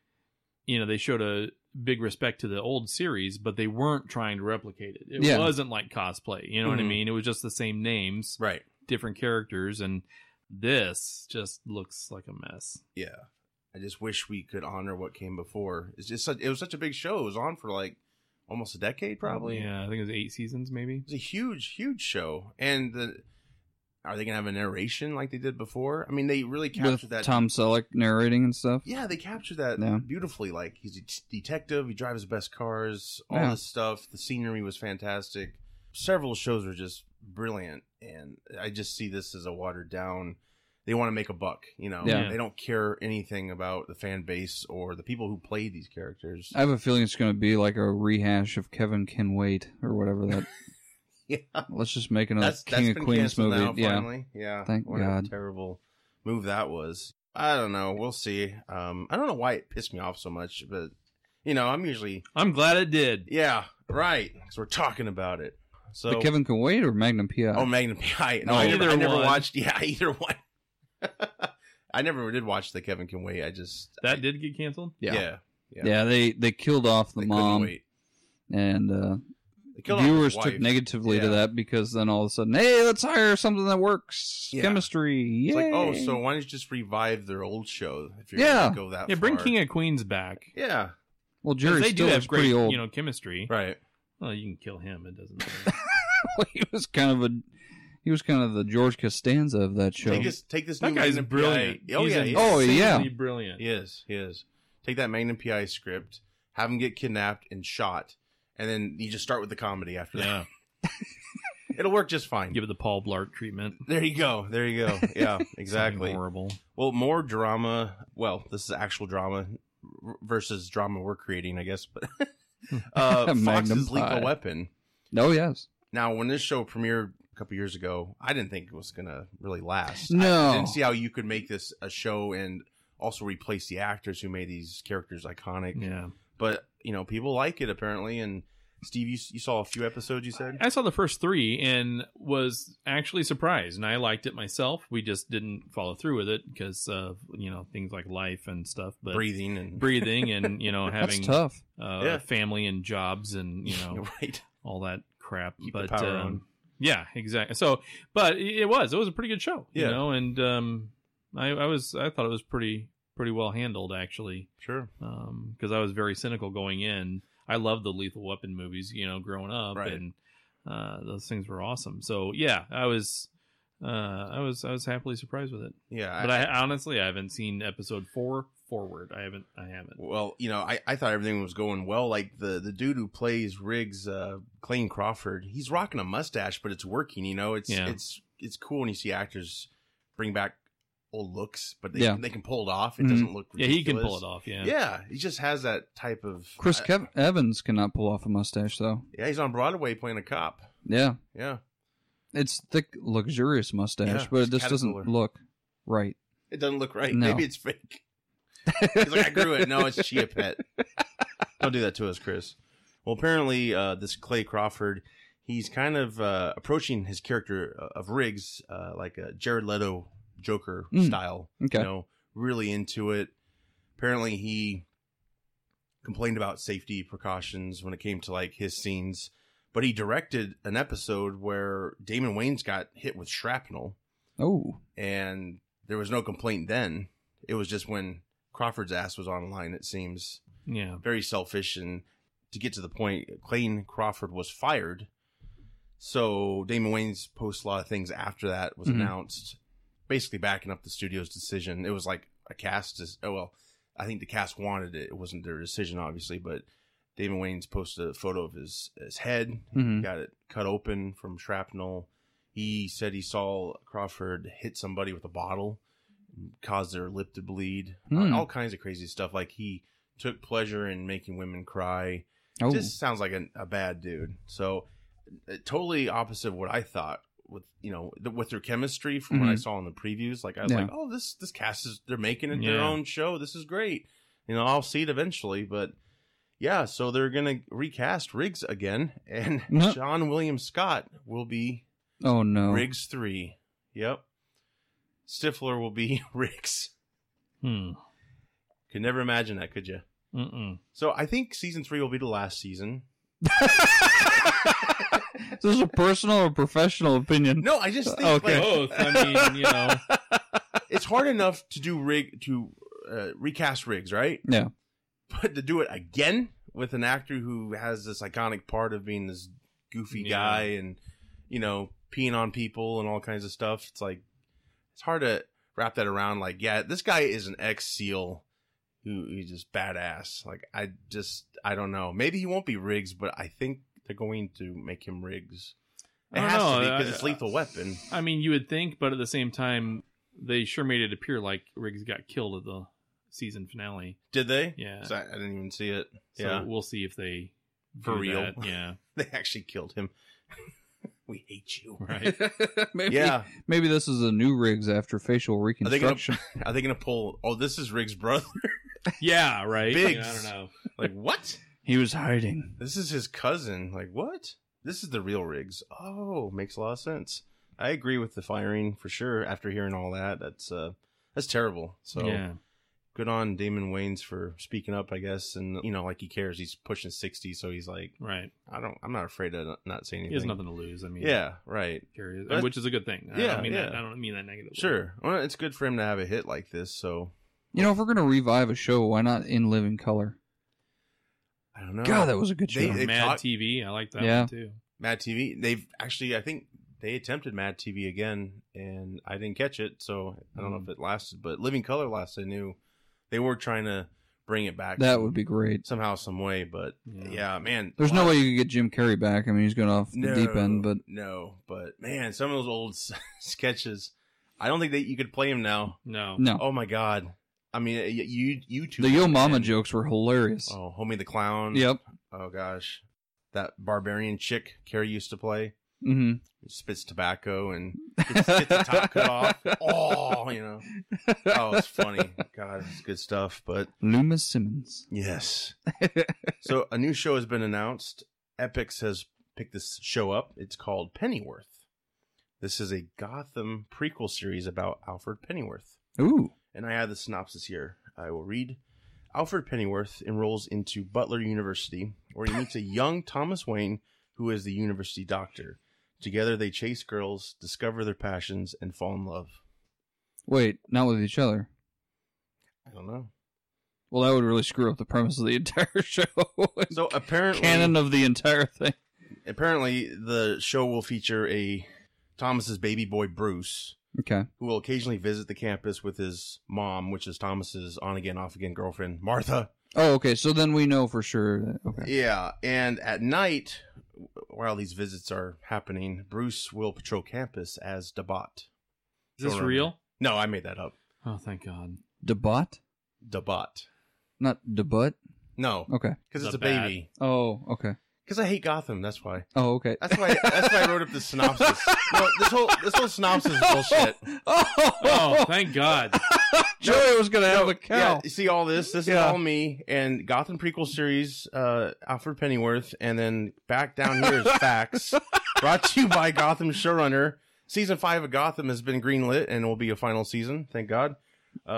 you know, they showed a big respect to the old series, but they weren't trying to replicate it. It Yeah. wasn't like cosplay, you know what I Mhm. mean? It was just the same names, Right. different characters, and this just looks like a mess. Yeah. I just wish we could honor what came before. It's just such, it was such a big show. It was on for like almost a decade, probably. Yeah, I think it was eight seasons, maybe. It was a huge, huge show. And the, are they gonna have a narration like they did before? I mean, they really captured with that. Tom Selleck narrating and stuff. Yeah, they captured that Yeah. beautifully. Like he's a t- detective. He drives the best cars. All Yeah. this stuff. The scenery was fantastic. Several shows were just brilliant, and I just see this as a watered down. They want to make a buck, you know. Yeah. They don't care anything about the fan base or the people who play these characters. I have a feeling it's going to be like a rehash of Kevin Can Wait or whatever that. yeah, Let's just make another that's that's King been of Queens canceled movie. now. Yeah, Finally, yeah. Thank what God. a terrible move that was. I don't know. We'll see. Um, I don't know why it pissed me off so much, but you know, I'm usually I'm glad it did. yeah, right. Because we're talking about it. So the Kevin Can Wait or Magnum P I. oh, Magnum P I. No, Oh, I never, either I never one. watched. Yeah, either one. I never did watch the Kevin Can Wait. I just That did get canceled? yeah, yeah. yeah. Yeah, they they killed off the They couldn't mom, wait. and uh, They killed off his viewers took wife. negatively to Yeah. that because then all of a sudden, hey, let's hire something that works. Yeah. Chemistry. It's Yay. like, oh, so why don't you just revive their old show if you're Yeah. gonna go that Yeah, bring far? King of Queens back. Yeah, Well, 'Cause Jerry they do Stiller's have great, pretty old. you know, chemistry. Right. Well, you can kill him. It doesn't matter. Well, he was kind of a he was kind of the George Costanza of that show. Take this, take this That new guy's Magnum brilliant. P I. Oh, He's yeah. he Oh, is. yeah. insanely brilliant. He is. He is. Take that Magnum P I script, have him get kidnapped and shot, and then you just start with the comedy after that. Yeah. It'll work just fine. Give it the Paul Blart treatment. There you go. There you go. Yeah, exactly. Something horrible. Well, more drama. Well, this is actual drama r- versus drama we're creating, I guess. But uh, Magnum Fox's Lethal Pie. Weapon. Oh yes. Now, when this show premiered a couple years ago, I didn't think it was going to really last. No. I didn't see how you could make this a show and also replace the actors who made these characters iconic. Yeah. But, you know, people like it apparently. And Steve, you, you saw a few episodes, you said? I saw the first three and was actually surprised, and I liked it myself. We just didn't follow through with it because of, you know, things like life and stuff. But Breathing and breathing and, you know, That's having tough. uh, Yeah. family and jobs and, you know, right. all that crap. Keep the but power um, on. yeah, exactly. So, but it was it was a pretty good show, you Yeah. know, and um, I, I was I thought it was pretty pretty well handled actually, Sure. because I was very cynical going in. I loved the Lethal Weapon movies, you know, growing up, Right. and uh, those things were awesome. So yeah, I was uh, I was I was happily surprised with it. Yeah. But I, honestly, I haven't seen episode four forward. I haven't. I haven't. Well, you know, I, I thought everything was going well. Like the, the dude who plays Riggs, uh, Clayne Crawford, he's rocking a mustache, but it's working. You know, it's Yeah. it's it's cool when you see actors bring back old looks, but they Yeah. they can pull it off. It Mhm. doesn't look Yeah, ridiculous. he can pull it off. Yeah. Yeah, he just has that type of Chris uh, Kev- Evans cannot pull off a mustache though. Yeah, he's on Broadway playing a cop. Yeah, Yeah, it's thick, luxurious mustache, Yeah, but it's it just doesn't Caterpillar. look right. it doesn't look right. No. Maybe it's fake. He's like, I grew it. No, it's Chia Pet. Don't do that to us, Chris. Well, apparently, uh, this Clay Crawford, he's kind of uh, approaching his character of Riggs uh, like a Jared Leto Joker Mm. style. Okay. You know, really into it. Apparently, he complained about safety precautions when it came to like his scenes, but he directed an episode where Damon Wayans got hit with shrapnel, Oh, and there was no complaint then. It was just when Crawford's ass was on the line, it seems. Yeah. Very selfish. And to get to the point, Clayne Crawford was fired. So Damon Wayans posted a lot of things after that was Mhm. announced, basically backing up the studio's decision. It was like a cast. Is, oh, well, I think the cast wanted it. It wasn't their decision, obviously, but Damon Wayans posted a photo of his, his head. Mhm. He got it cut open from shrapnel. He said he saw Crawford hit somebody with a bottle, caused their lip to bleed, Hmm. all kinds of crazy stuff. Like he took pleasure in making women cry. oh, Just sounds like a, a bad dude. So uh, totally opposite of what I thought with, you know, the, with their chemistry from what I Mhm. saw in the previews. Like I was Yeah. like, oh, this, this cast is, they're making it their Yeah. own show. This is great. You know, I'll see it eventually, but yeah, so they're going to recast Riggs again, and No. Sean William Scott will be oh no. Riggs three. Yep. Stifler will be Riggs. Hmm. Could never imagine that, could you? Mm-mm. So I think season three will be the last season. Is this a personal or professional opinion? No, I just think Okay. like, Both. I mean, you know. it's hard enough to do rig to uh, recast Riggs, right? Yeah. But to do it again with an actor who has this iconic part of being this goofy Yeah. guy and, you know, peeing on people and all kinds of stuff. It's like, it's hard to wrap that around. Like, yeah, this guy is an ex-SEAL who he's just badass. Like, I just, I don't know. Maybe he won't be Riggs, but I think they're going to make him Riggs. It I don't has know. to be because I- it's Lethal Weapon. I mean, you would think, but at the same time, they sure made it appear like Riggs got killed at the season finale. Did they? Yeah. 'Cause I, I didn't even see it. So yeah. we'll see if they For do real. that. Yeah. They actually killed him. We hate you. Right. maybe, Yeah. Maybe this is a new Riggs after facial Are they gonna reconstruction. are they gonna pull? Oh, this is Riggs' brother. Yeah. Right. Biggs. Yeah, I don't know. Like what? He was hiding. This is his cousin. Like what? This is the real Riggs. Oh, makes a lot of sense. I agree with the firing for sure. After hearing all that, that's uh, that's terrible. So Yeah. good on Damon Wayans for speaking up, I guess. And you know, like he cares. He's pushing sixty, so he's like, Right. I don't. I'm not afraid of not saying anything. He has nothing to lose. I mean, Yeah. Right. curious, But- which is a good thing. I Yeah, don't mean yeah. that. I don't mean that negatively. Sure. Well, it's good for him to have a hit like this. So You know, if we're gonna revive a show, why not In Living Color? I don't know. God, that was a good show. They- they- Mad talk- T V. I like that Yeah. one too. Mad T V. They've actually, I think they attempted Mad T V again, and I didn't catch it, so I don't know if it lasted. But Living Color lasted. I knew they were trying to bring it back. That some- would be great. somehow, some way. But Yeah. yeah, man, There's a no lot- way you could get Jim Carrey back. I mean, he's going off the no, deep end, but no. But man, some of those old sketches, I don't think that you could play them now. No. no. Oh my god! I mean, y- you YouTube The Yo Mama and- jokes were hilarious. Oh, Homie the Clown. Yep. Oh gosh, that barbarian chick Carrie used to play. hmm Spits tobacco and gets, gets the top cut off. Oh, you know. Oh, it's funny. God, it's good stuff. But Loomis Simmons. yes. So a new show has been announced. Epix has picked this show up. It's called Pennyworth. This is a Gotham prequel series about Alfred Pennyworth. Ooh. And I have the synopsis here. I will read. Alfred Pennyworth enrolls into Butler University, where he meets a young Thomas Wayne, who is the university doctor. Together, they chase girls, discover their passions, and fall in love. Wait, not with each other. I don't know. Well, that would really screw up the premise of the entire show. So apparently, Canon of the entire thing. apparently, the show will feature a Thomas's baby boy Bruce, Okay. who will occasionally visit the campus with his mom, which is Thomas's on-again, off-again girlfriend, Martha. Oh, okay. So then we know for sure. That, okay. Yeah, and at night, while these visits are happening, Bruce will patrol campus as Dabot. Is this Showrunner. real? No, I made that up. Oh, thank God. Debut? Dabot. Not debut? No, Okay. because The it's a bat. baby. Oh, okay. Because I hate Gotham. That's why. Oh, okay. That's why. That's why I wrote up the synopsis. No, this whole this whole synopsis is bullshit. Oh, thank God. Joey was gonna have No, a cow. yeah, you see all this? This is Yeah. all me and Gotham prequel series, uh, Alfred Pennyworth, and then back down here is Facts, brought to you by Gotham showrunner. Season five of Gotham has been greenlit and will be a final season. Thank God. Um,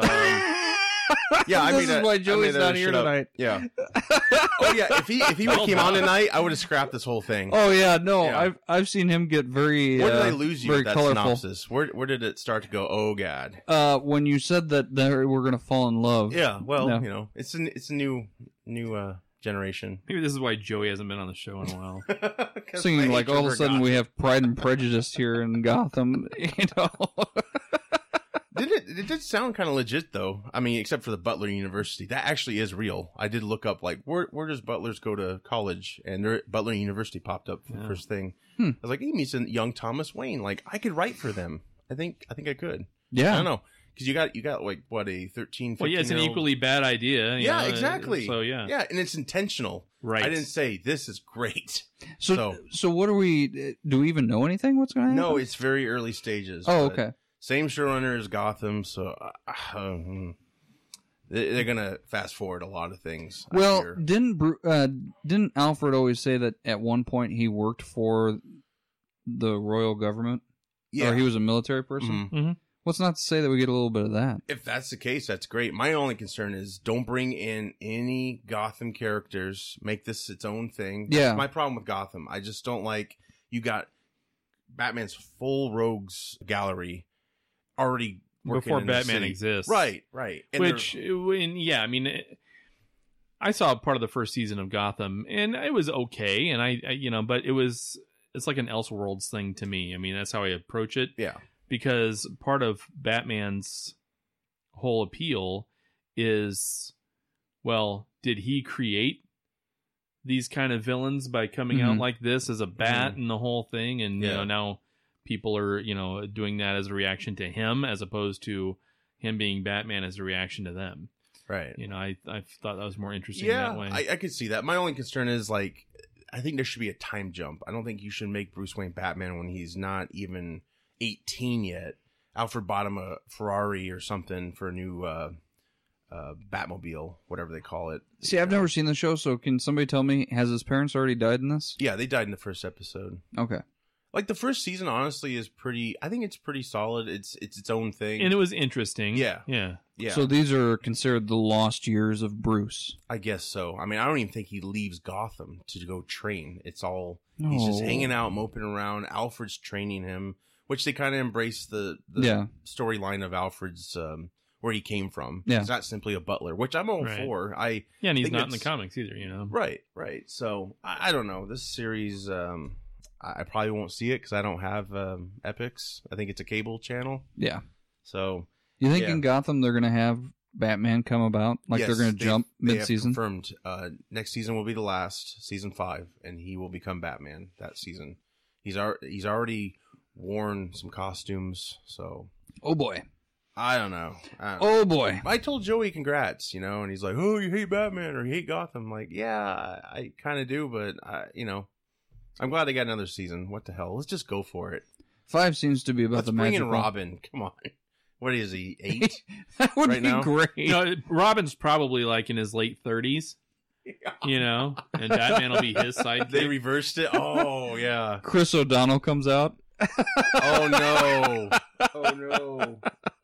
yeah, I This made is that- why I Joey's made that not shit here up. tonight. Yeah. Oh yeah. If he if he Well came on done. tonight, I would have scrapped this whole thing. Oh yeah, no, Yeah. I've I've seen him get very. Where did uh, I lose you Very with that colorful. synopsis? Where where did it start to go? Oh God. Uh, when you said that they were gonna fall in love. Yeah. Well, No. you know, it's a it's a new new uh, generation. Maybe this is why Joey hasn't been on the show in a while. 'Cause Singing my like all of a hatred for sudden Gotham. we have Pride and Prejudice here in Gotham. You know. Did it? It did sound kind of legit, though. I mean, except for the Butler University, that actually is real. I did look up like where where does Butlers go to college, and there, Butler University popped up for the Yeah. first thing. Hmm. I was like, he meets a young Thomas Wayne. Like, I could write for them. I think I think I could. Yeah. I don't know because you got you got like what a thirteen. Well, yeah, it's an fifteen-year-old equally bad idea. you Yeah, know, exactly. So, yeah. Yeah, and it's intentional. Right. I didn't say this is great. So, So- so what are we? Do we even know anything? What's going to happen? No, it's very early stages. Oh, but okay. Same showrunner as Gotham, so uh, um, they- they're gonna fast forward a lot of things. I Well, fear. didn't Bru- uh, didn't Alfred always say that at one point he worked for the royal government, yeah. or he was a military person? Mhm. Mhm. What's not to say that we get a little bit of that? If that's the case, that's great. My only concern is don't bring in any Gotham characters. Make this its own thing. Yeah. That's my problem with Gotham. I just don't like you got Batman's full rogues gallery already working Before in the Batman city. exists. Right, right. And Which, they're- when, yeah, I mean, it, I saw part of the first season of Gotham, and it was okay, and I, I, you know, but it was, it's like an Elseworlds thing to me. I mean, that's how I approach it, yeah, because part of Batman's whole appeal is, well, did he create these kind of villains by coming out Mhm. like this as a bat Mhm. and the whole thing, and you Yeah. know now people are, you know, doing that as a reaction to him as opposed to him being Batman as a reaction to them. right. You know, I I thought that was more interesting Yeah, that way. I, I could see that. My only concern is like, I think there should be a time jump. I don't think you should make Bruce Wayne Batman when he's not even eighteen yet. Alfred bought him a Ferrari or something for a new uh, uh, Batmobile, whatever they call it. See, I've never seen the show, so can somebody tell me, has his parents already died in this? Yeah, they died in the first episode. Okay. Like the first season, honestly, is pretty. I think it's pretty solid. It's it's its own thing. and it was interesting. Yeah. Yeah. yeah, So these are considered the lost years of Bruce. I guess so. I mean, I don't even think he leaves Gotham to go train. It's all he's just No. hanging out, moping around. Alfred's training him, which they kind of embrace the, the Yeah. storyline of Alfred's um, where he came from. Yeah. He's not simply a butler, which I'm all Right. for. I Yeah, and he's think not in the it's- comics either, you know. Right, right. So I, I don't know. This series, um, I, I probably won't see it because I don't have um, Epix. I think it's a cable channel. Yeah. So You think Yeah. in Gotham they're going to have Batman come about? Like yes, they're going to they- jump they have mid-season? Confirmed. Uh, next season will be the last, season five, and he will become Batman that season. He's ar- he's already worn some costumes, so Oh, boy. I don't know. I, don't Oh, boy. I told Joey congrats, you know, and he's like, "Oh, you hate Batman or you hate Gotham?" I'm like, yeah, I, I kind of do, but I, you know, I'm glad they got another season. What the hell? Let's just go for it. Five seems to be about Let's the bring magical. in Robin. Come on. What is he? Eight? That would right be now? great. You know, Robin's probably like in his late thirties, you know, and Batman will be his sidekick. They reversed it. Oh yeah. Chris O'Donnell comes out. Oh no. Oh no.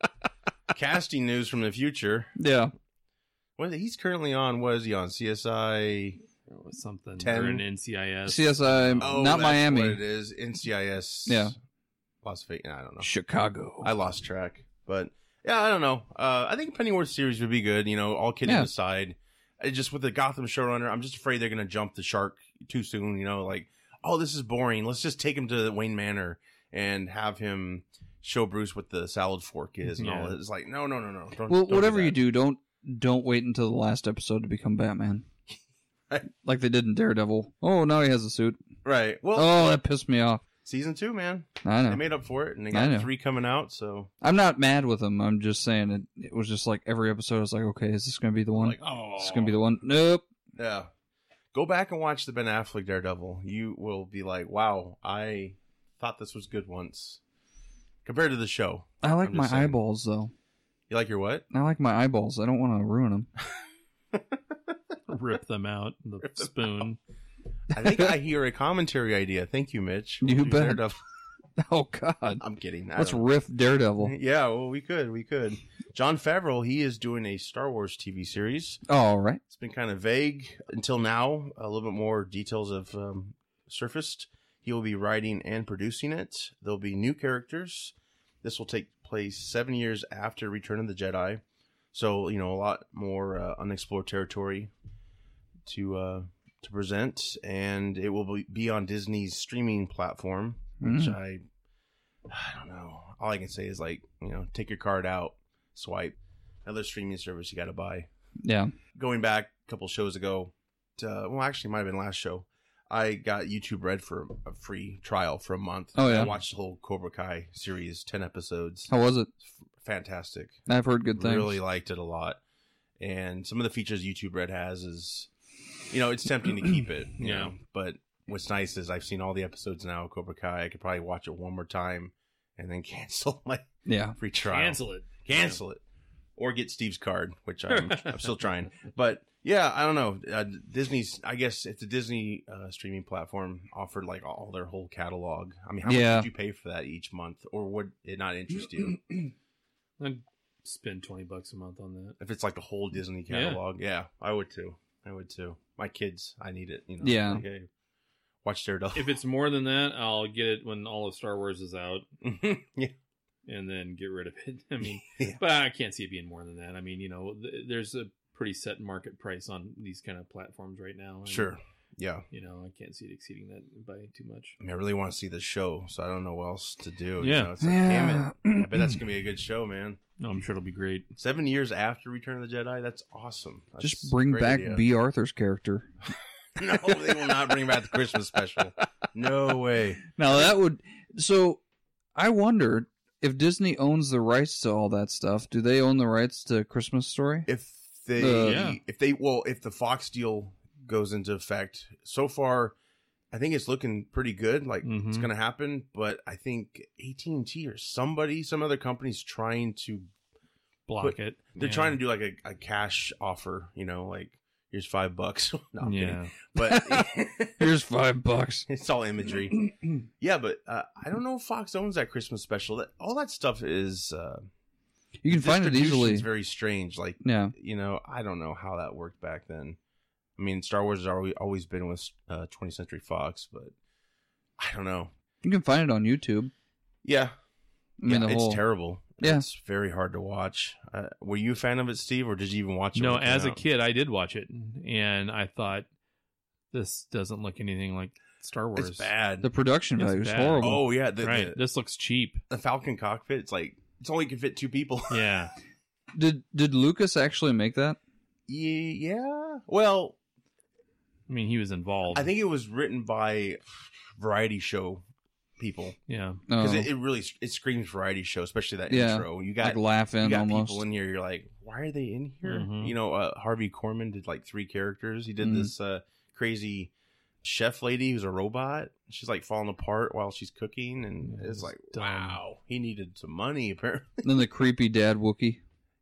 Casting news from the future. Yeah. What he's currently on? What is he on? C S I. Or something ten. or an N C I S. C S I, Oh, not that's Miami. What it is N C I S. Yeah. Las Vegas. I don't know. Chicago. I lost track, but yeah, I don't know. Uh, I think Pennyworth series would be good. You know, all kidding Yeah. aside, I just with the Gotham showrunner, I'm just afraid they're gonna jump the shark too soon. You know, like, oh, this is boring. Let's just take him to Wayne Manor and have him show Bruce what the salad fork is and all. Yeah. It's like, no, no, no, no. Don't, Well, don't whatever do you that. do, don't don't wait until the last episode to become Batman. Right. Like they did in Daredevil. Oh, now he has a suit. right? Well, Oh, that pissed me off. season two, man, I they know. made up for it, and they I know. got three coming out. So, I'm not mad with him. I'm just saying it. It was just like every episode. I was like, okay, is this going to be the one? like, oh, Is this going to be the one? Nope. Yeah. Go back and watch the Ben Affleck Daredevil. You will be like, wow, I thought this was good once. Compared to the show. I like I'm my just saying. eyeballs though. You like your what? I like my eyeballs. I don't want to ruin them. Rip them out, the Rip them spoon. I think I hear a commentary idea. Thank you, Mitch. You do bet. Daredevil. Oh God. I'm kidding. I Let's don't- riff Daredevil. Yeah, well, we could. We could. John Favreau, he is doing a Star Wars T V series. All right. It's been kind of vague until now. A little bit more details have um, surfaced. He will be writing and producing it. There'll be new characters. This will take place seven years after Return of the Jedi. So, you know, a lot more uh, unexplored territory to uh, to present. And it will be- be on Disney's streaming platform, which Mm. I, I don't know. All I can say is, like, you know, take your card out, swipe. Another streaming service you got to buy. Yeah. Going back a couple shows ago, to, well, actually, it might have been last show. I got YouTube Red for a free trial for a month. Oh, yeah. I watched the whole Cobra Kai series, ten episodes. How was it? F- Fantastic. I've heard good things. Really liked it a lot. And some of the features YouTube Red has is, you know, it's tempting to keep it. You Yeah. know, but what's nice is I've seen all the episodes now of Cobra Kai. I could probably watch it one more time and then cancel my Yeah. free trial. Cancel it. Cancel it, or get Steve's card, which I'm, I'm still trying. But yeah, I don't know. Uh, Disney's, I guess, if the Disney uh, streaming platform offered like all their whole catalog, I mean, how Yeah. much would you pay for that each month, or would it not interest you I'd spend twenty bucks a month on that. if it's like the whole Disney Yeah. catalog? Yeah, I would too. I would too. My kids, I need it. You know. Yeah. Like, hey, watch Daredevil. If it's more than that, I'll get it when all of Star Wars is out, yeah. and then get rid of it. I mean, Yeah. but I can't see it being more than that. I mean, you know, th- there's a pretty set market price on these kind of platforms right now. and, Sure. Yeah. You know, I can't see it exceeding that by too much. I mean, I really want to see the show, so I don't know what else to do. You Yeah. know, it's like, damn it. I bet that's gonna be a good show, man. No, I'm sure it'll be great. Seven years after Return of the Jedi, that's awesome. That's Just bring a great back idea. B. Arthur's character. No, they will not bring back the Christmas special. No way. Now that would. So, I wondered if Disney owns the rights to all that stuff. Do they own the rights to Christmas Story? If they, Uh, Yeah. if they, well, if the Fox deal goes into effect, so far, I think it's looking pretty good. Like it's Mhm. going to happen, but I think A T and T or somebody, some other company's trying to. Block But it. They're Yeah. trying to do like a, a cash offer. You know, like here's five bucks. No, I'm kidding. Yeah. But Here's five bucks. it's all imagery. Yeah, but uh, I don't know if Fox owns that Christmas special. That all that stuff is. Uh, You can find it easily. It's very strange. Like, Yeah. you know, I don't know how that worked back then. I mean, Star Wars has always always been with uh, twentieth Century Fox, but I don't know. You can find it on YouTube. Yeah, I mean, yeah, the it's whole terrible. Yeah. It's very hard to watch. Uh, were you a fan of it, Steve, or did you even watch it? No, when it came as a out? kid, I did watch it, and I thought this doesn't look anything like Star Wars. It's bad. the production It's value is bad. horrible. oh yeah, the, right. the, This looks cheap. the Falcon cockpit. It's like it's only can fit two people. Yeah. Did did Lucas actually make that? yeah. Well, I mean, he was involved. I think it was written by variety show people Yeah. because Oh, it, it really it screams variety show, especially that Yeah. intro. You got like laughing you got almost. people in here. You're like, why are they in here? Mhm. You know, uh, Harvey Korman did like three characters. He did Mhm. this uh, crazy chef lady who's a robot. She's like falling apart while she's cooking, and Yeah, it's it's like, dumb. wow, he needed some money apparently. Then the creepy dad Wookiee.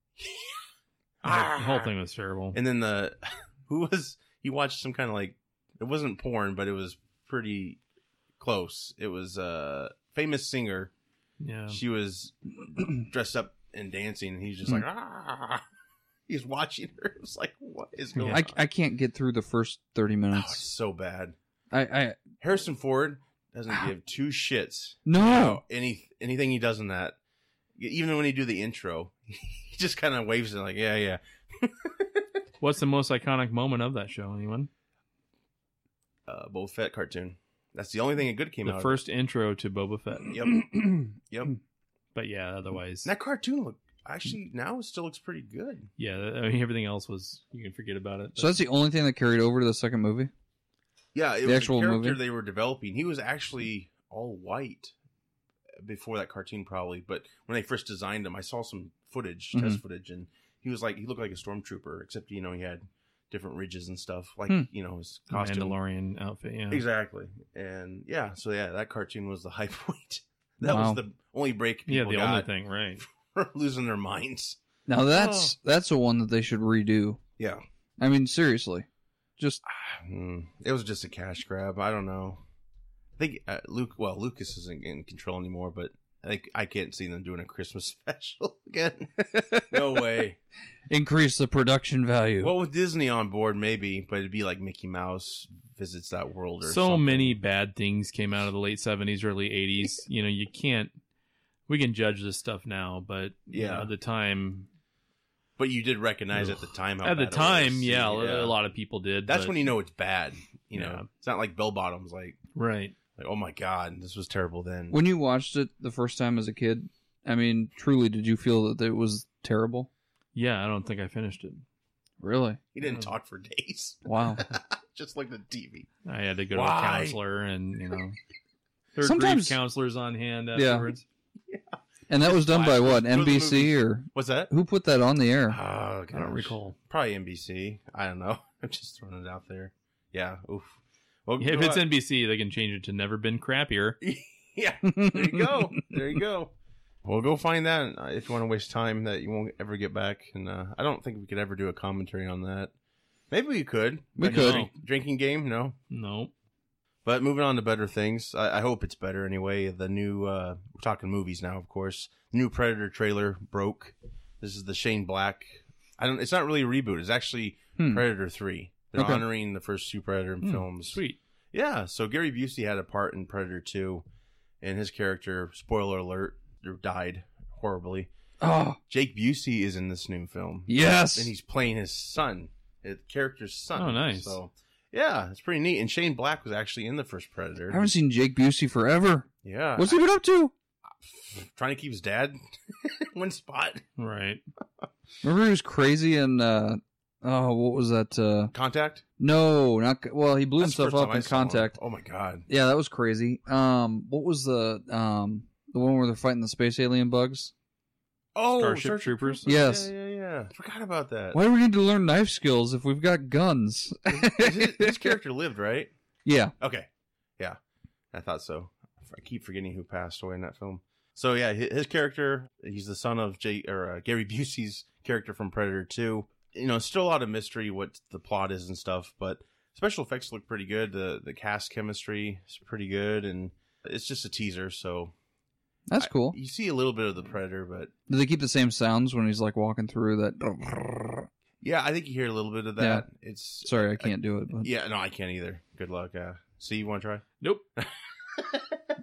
The whole- the whole thing was terrible. And then the who was he watched some kind of like it wasn't porn, but it was pretty close. It was a famous singer. Yeah. She was dressed up and dancing, and he's just like, ah. He's watching her. It was like, what is going Yeah. I, on? I can't get through the first thirty Oh, it's minutes. so bad. I, I Harrison Ford doesn't give two shits no. about any anything he does in that. Even when he do the intro, he just kind of waves it like, yeah, yeah. What's the most iconic moment of that show? Anyone? Uh, Boba Fett cartoon. That's the only thing that good came The out. first intro to Boba Fett. Of it. Yep. Yep. But yeah, otherwise, And that cartoon look actually now it still looks pretty good. yeah. I mean, everything else was you can forget about it. So that's the only thing that carried over to the second movie. Yeah, it The was actual the character movie? they were developing. He was actually all white before that cartoon, probably. But when they first designed him, I saw some footage, Mhm. test footage, and he was like he looked like a stormtrooper, except you know he had different ridges and stuff, like Hmm. you know his costume. Mandalorian outfit. Yeah. Exactly, and yeah, so yeah, that cartoon was the high point. That Wow. was the only break people Yeah, the got only thing, right? for losing their minds. Now that's that's the one that they should redo. Yeah. I mean, seriously, just Hmm. It was just a cash grab. I don't know. I think uh, Luke. Well, Lucas isn't in control anymore, but I think I can't see them doing a Christmas special again. No way. increase the production value. Well, with Disney on board, maybe, but it'd be like Mickey Mouse visits that world or So something. many bad things came out of the late seventies, early eighties. You know, you can't. We can judge this stuff now, but you Yeah. know, at the time, But you did recognize at the time how at the bad it time, was. yeah, a lot of people did. That's but- when you know it's bad. You Yeah. know, it's not like bell bottoms. Like, right. like, oh my god, this was terrible. Then When you watched it the first time as a kid, I mean, truly, did you feel that it was terrible? Yeah, I don't think I finished it. Really? he didn't Mm. talk for days. Wow. Just like the T V. I had to go to Why? a counselor, and you know, third Sometimes- grief counselors on hand Yeah. afterwards. And that was done by Flash. what? Go to the N B C movies. or What's that? who put that on the air? Oh, I don't gosh. recall. Probably N B C. I don't know. I'm just throwing it out there. Yeah. Oof. Well, Yeah, if go it's out- N B C, they can change it to never been crappier. yeah. There you go. There you go. Well, go find that uh, if you want to waste time that you won't ever get back. And uh, I don't think we could ever do a commentary on that. Maybe we could. We Like a could. drink- drinking game? No. No. But moving on to better things. I, I hope it's better anyway. The new, uh, we're talking movies now, of course. New Predator trailer broke. This is the Shane Black. I don't. It's not really a reboot. It's actually Hmm. Predator three. They're Okay. honoring the first two Predator Hmm, films. Sweet. Yeah. So Gary Busey had a part in Predator two, and his character, spoiler alert, died horribly. Oh, Jake Busey is in this new film, yes. and he's playing his son, the character's son. Oh, nice. So yeah, it's pretty neat. And Shane Black was actually in the first Predator. I haven't seen Jake Busey forever. Yeah. What's he been up to? Trying to keep his dad in one spot. Right. Remember he was crazy and uh oh, what was that? Uh Contact? no, not well. He blew That's the himself first up time I in saw him. Contact. Oh my god. Yeah, that was crazy. Um, what was the um the one where they're fighting the space alien bugs? Oh, Starship Troopers? Yes. Yeah, yeah, yeah. Forgot about that. Why do we need to learn knife skills if we've got guns? his, his character lived, right? Yeah. Okay. Yeah. I thought so. I keep forgetting who passed away in that film. So yeah, his, his character, he's the son of Jay or uh, Gary Busey's character from Predator two. You know, still a lot of mystery what the plot is and stuff, but special effects look pretty good. The the cast chemistry is pretty good, and it's just a teaser, so That's I- cool. you see a little bit of the Predator, but Do they keep the same sounds when he's like walking through that? yeah, I think you hear a little bit of that. It's Sorry, I can't do it. But. yeah, no, I can't either. Good luck. Uh, see, you want to try? Nope.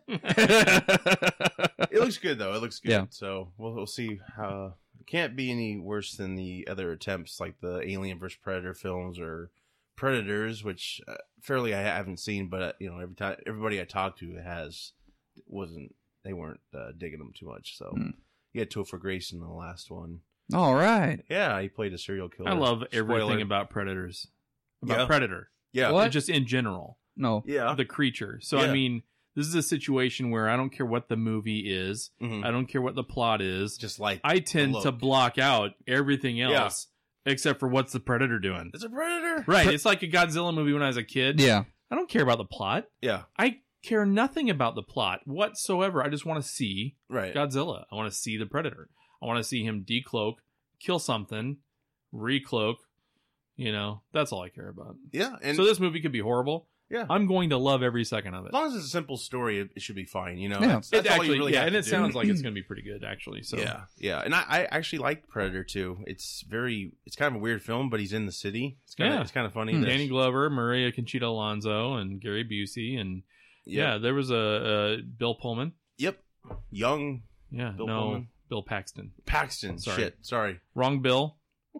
It looks good though. It looks good. Yeah. So we'll we'll see how. It can't be any worse than the other attempts, like the Alien versus Predator films or Predators, which uh, fairly I haven't seen, but uh, you know, every time everybody I talked to has wasn't they weren't uh, digging them too much. So Hmm. you had Topher Grace in the last one. All right. Yeah, he played a serial killer. I love everything Spoiler. about Predators. About Yeah. Predator. Yeah, What? Just in general. No. yeah. The creature. So, Yeah. I mean, this is a situation where I don't care what the movie is. Mhm. I don't care what the plot is. Just like I tend the to look. block out everything Yeah. else except for what's the Predator doing. It's a predator. Right. It's like a Godzilla movie when I was a kid. Yeah. I don't care about the plot. Yeah. I care nothing about the plot whatsoever. I just want to see Right. Godzilla. I want to see the Predator. I want to see him decloak, kill something, recloak. You know, that's all I care about. Yeah, and so this movie could be horrible. yeah, I'm going to love every second of it. as long as it's a simple story, it, it should be fine. You know, Yeah. that's, that's it all actually, you really yeah, have and to it do. sounds like it's going to be pretty good, actually. So Yeah, yeah, and I, I actually liked Predator too. It's very, it's kind of a weird film, but he's in the city. It's kind of, Yeah. it's kind of funny. Hmm. that- Danny Glover, Maria Conchita Alonso, and Gary Busey, and yeah, there was a, a Bill Pullman. Yep, young Yeah, Bill no, Pullman? Bill Paxton. Paxton. Sorry. Shit, sorry. Wrong Bill.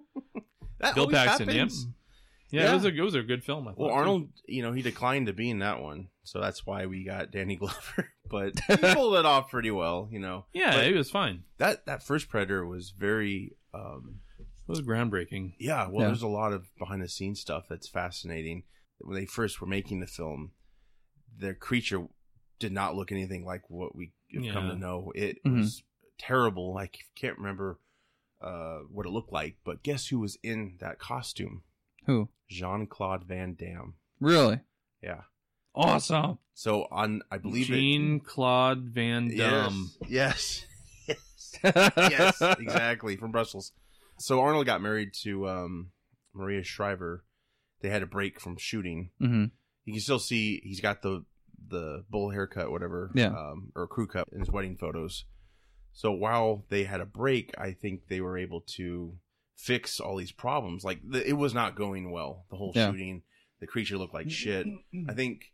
That Bill always Paxton. happens. Yep. Yeah, Yeah. it was a it was a good film. I thought, Well, too. Arnold, you know, he declined to be in that one, so that's why we got Danny Glover. But he pulled it off pretty well, you know. Yeah, But it was fine. that that first Predator was very. Um, It was groundbreaking. Yeah, well, Yeah. there's a lot of behind the scenes stuff that's fascinating. When they first were making the film, the creature did not look anything like what we have come Yeah. to know. It Mhm. was terrible. I c- can't remember uh, what it looked like, but guess who was in that costume? Who? Jean-Claude Van Damme. Really? Yeah. Awesome. So on, I believe Jean Claude Van it. Damme. Yes. Yes. yes. Exactly. From Brussels. So Arnold got married to um, Maria Shriver. They had a break from shooting. hmm You can still see he's got the the bull haircut, whatever, Yeah. um, or crew cut in his wedding photos. So while they had a break, I think they were able to fix all these problems. Like the, it was not going well. The whole Yeah. shooting, the creature looked like shit. I think,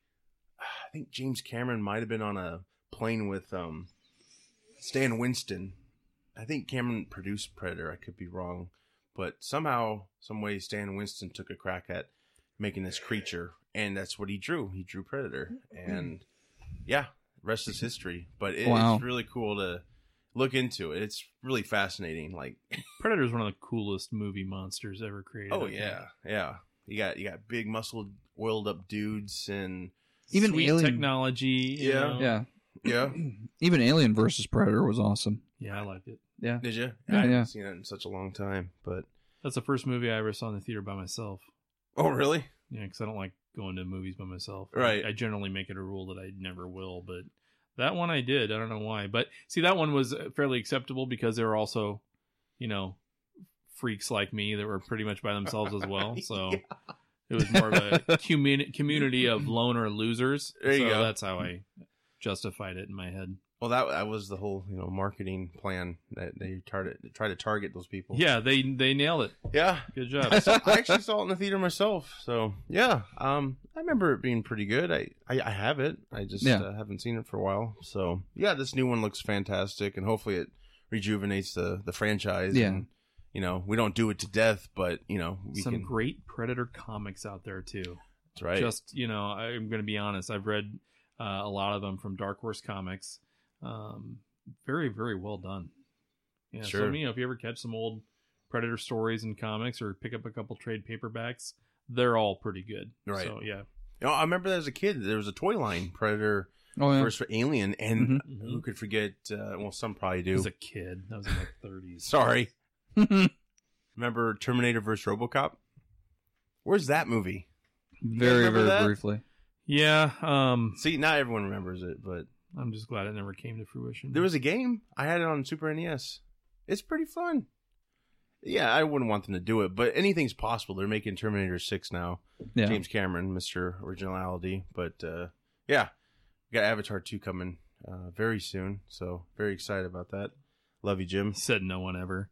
I think James Cameron might have been on a plane with um, Stan Winston. I think Cameron produced Predator. I could be wrong, but somehow, some way, Stan Winston took a crack at making this creature, and that's what he drew. He drew Predator, and yeah, rest is history. But it, Wow. it's really cool to look into it. It's really fascinating. Like, Predator is one of the coolest movie monsters ever created. I oh think. yeah, yeah. You got you got big muscled, oiled up dudes, and Even Sweet Alien- technology. you Yeah. know? Yeah. yeah. Even Alien versus Predator was awesome. Yeah, I liked it. Yeah. Did you? Yeah, I haven't yeah. seen it in such a long time. But That's the first movie I ever saw in the theater by myself. oh, really? Yeah, because I don't like going to movies by myself. Right. I, I generally make it a rule that I never will, but that one I did. I don't know why. But see, that one was fairly acceptable because they were also, you know, freaks like me that were pretty much by themselves as well. So Yeah. it was more of a communi- community of loner losers. There you so go. that's how I justified it in my head. Well, that that was the whole you know marketing plan that they target try to target those people. Yeah, they they nailed it. Yeah. Good job. I, saw, I actually saw it in the theater myself. So yeah, um, I remember it being pretty good. I I, I have it. I just Yeah. uh, haven't seen it for a while. So yeah, this new one looks fantastic, and hopefully it rejuvenates the the franchise. Yeah. And, you know, we don't do it to death, but you know, we Some can. great Predator comics out there too. That's right. Just, you know, I'm going to be honest. I've read uh, a lot of them from Dark Horse Comics. Um, very, very well done. Yeah. So, Sure. you know, if you ever catch some old Predator stories in comics or pick up a couple trade paperbacks, they're all pretty good. Right. So, yeah. You know, I remember as a kid there was a toy line Predator Oh yeah. first for Alien, and Mhm. who could forget? Uh, well, some probably do. As a kid, that was in the thirties. Sorry. Remember Terminator versus RoboCop? Where's that movie? very remember very that? briefly. Yeah. Um, See, not everyone remembers it, but I'm just glad it never came to fruition. there was a game. I had it on Super N E S. It's pretty fun. Yeah, I wouldn't want them to do it, but anything's possible. They're making Terminator six now. Yeah. James Cameron, Mister Originality. But uh, yeah, we got Avatar two coming uh, very soon, so very excited about that. Love you, Jim. Said no one ever.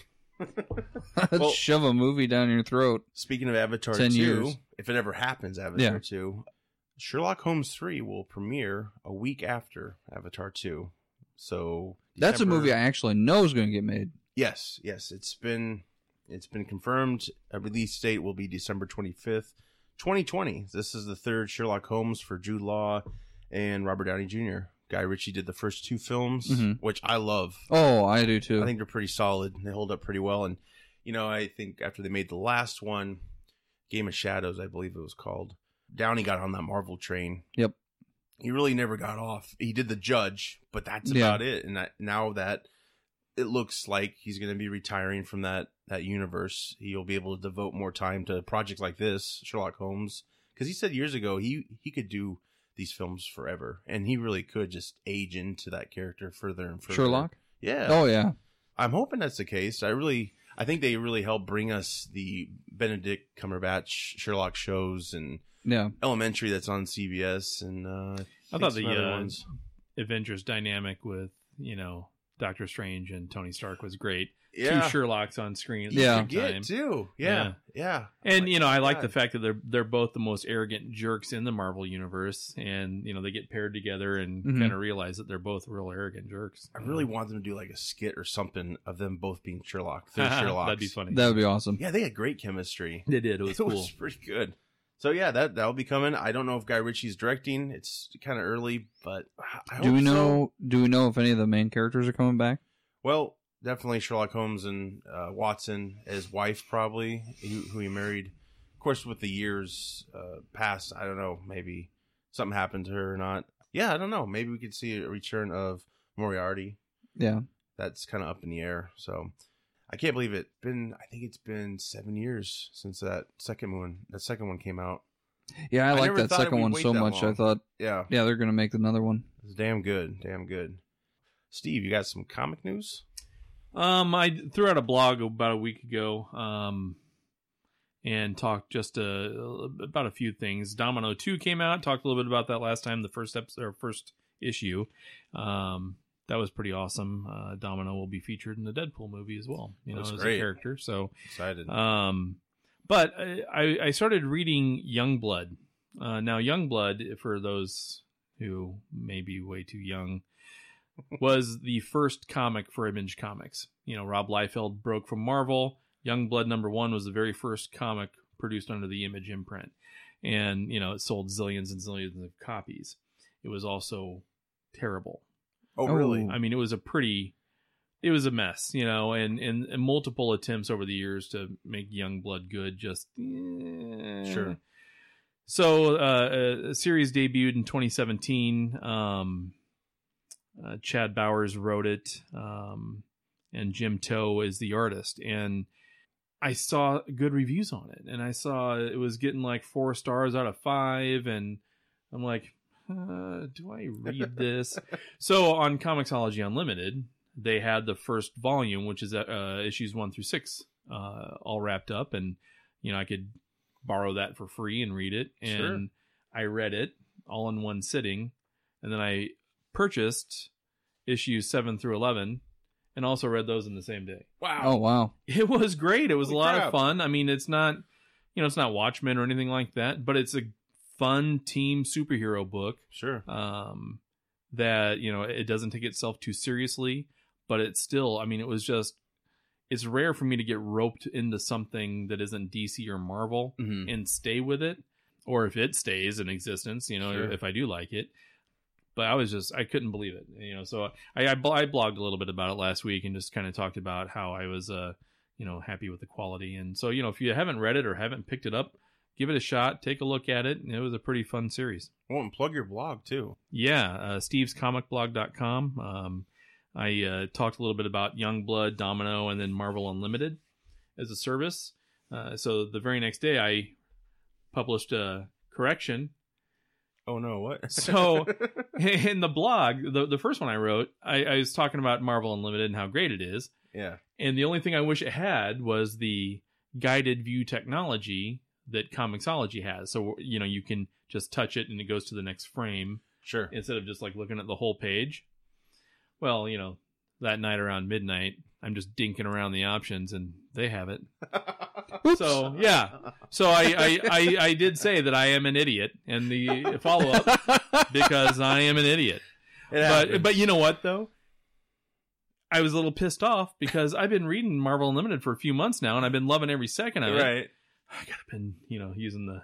Well- Shove a movie down your throat. Speaking of Avatar Ten two, years. if it ever happens, Avatar Yeah. two, Sherlock Holmes three will premiere a week after Avatar two. So That's December- a movie I actually know is going to get made. Yes, yes, it's been it's been confirmed. A release date will be December twenty-fifth, twenty twenty. This is the third Sherlock Holmes for Jude Law and Robert Downey Junior Guy Ritchie did the first two films, Mhm. which I love. Oh, I do too. I think they're pretty solid. They hold up pretty well. And, you know, I think after they made the last one, Game of Shadows, I believe it was called, Downey got on that Marvel train. Yep. He really never got off. He did The Judge, but that's Yeah. about it. And that, now that it looks like he's going to be retiring from that, that universe, he'll be able to devote more time to projects like this, Sherlock Holmes. Because he said years ago he, he could do these films forever, and he really could just age into that character further and further. Sherlock? Yeah. Oh, yeah. I'm hoping that's the case. I really, I think they really helped bring us the Benedict Cumberbatch Sherlock shows and Yeah. Elementary that's on C B S. And uh, I, I think thought some the other uh, ones. Avengers dynamic with, you know, Doctor Strange and Tony Stark was great. Yeah. Two Sherlocks on screen at the Yeah. same Get time. too. Yeah. Yeah. And Like, you know, I like God. the fact that they're they're both the most arrogant jerks in the Marvel universe, and you know they get paired together and Mhm. kind of realize that they're both real arrogant jerks. I really want them to do like a skit or something of them both being Sherlock. They're Sherlocks. That'd be funny. That would be awesome. Yeah, they had great chemistry. They did. It was it cool. was pretty good. So yeah, that that'll be coming. I don't know if Guy Ritchie's directing. It's kind of early, but I hope Do we so. know? Do we know if any of the main characters are coming back? Well, definitely Sherlock Holmes and uh, Watson, his wife probably, who, who he married. Of course, with the years uh, past, I don't know, maybe something happened to her or not. Yeah, I don't know. Maybe we could see a return of Moriarty. Yeah. That's kind of up in the air. So I can't believe it. Been I think it's been seven years since that second one. That second one came out. Yeah, I, I like never that thought it second would one wait so that much. I long. thought, Yeah, yeah, they're going to make another one. it's damn good. Damn good. Steve, you got some comic news? Um, I threw out a blog about a week ago, um, and talked just uh about a few things. Domino two came out. Talked a little bit about that last time. The first episode, or first issue. Um, that was pretty awesome. Uh, Domino will be featured in the Deadpool movie as well. You know, That's as great. a character. So, Excited. um, but I, I started reading Youngblood. Uh, now, Youngblood, for those who may be way too young, was the first comic for Image Comics. You know, Rob Liefeld broke from Marvel. Youngblood number one was the very first comic produced under the Image imprint. And, you know, it sold zillions and zillions of copies. It was also terrible. oh, oh, really? I mean, it was a pretty, it was a mess, you know, and, and, and multiple attempts over the years to make Youngblood good just, eh. Sure. So, uh, a series debuted in twenty seventeen. Um, uh, Chad Bowers wrote it, um, and Jim Toe is the artist. And I saw good reviews on it, and I saw it was getting like four stars out of five, and I'm like, uh, do I read this? So on Comixology Unlimited, they had the first volume, which is uh, issues one through six, uh, all wrapped up, and you know I could borrow that for free and read it. And Sure. I read it all in one sitting, and then I purchased issues seven through eleven, and also read those in the same day. Wow. Oh, wow. It was great. It was Holy a lot crap. of fun. I mean, it's not, you know, it's not Watchmen or anything like that, but it's a fun team superhero book. Sure. Um, that, you know, it doesn't take itself too seriously, but it's still, I mean, it was just, it's rare for me to get roped into something that isn't D C or Marvel Mhm. and stay with it, or if it stays in existence, you know, Sure. if I do like it. But I was just, I couldn't believe it, you know. So I, I, I blogged a little bit about it last week and just kind of talked about how I was, uh, you know, happy with the quality. And so, you know, if you haven't read it or haven't picked it up, give it a shot, take a look at it. It was a pretty fun series. Oh, and plug your blog too. Yeah, uh, steves comic blog dot com. Um, I uh, talked a little bit about Youngblood, Domino, and then Marvel Unlimited as a service. Uh, so the very next day, I published a correction. Oh no, what? So in the blog, the, the first one I wrote, I, I was talking about Marvel Unlimited and how great it is. yeah. And the only thing I wish it had was the guided view technology that Comixology has. So, you know, you can just touch it and it goes to the next frame Sure. instead of just like looking at the whole page. Well, you know, that night around midnight, I'm just dinking around the options, and they have it. So yeah, so I, I, I, I did say that I am an idiot, and the follow up because I am an idiot. It But happens. but you know what though? I was a little pissed off because I've been reading Marvel Unlimited for a few months now, and I've been loving every second of it. right. I gotta been you know using the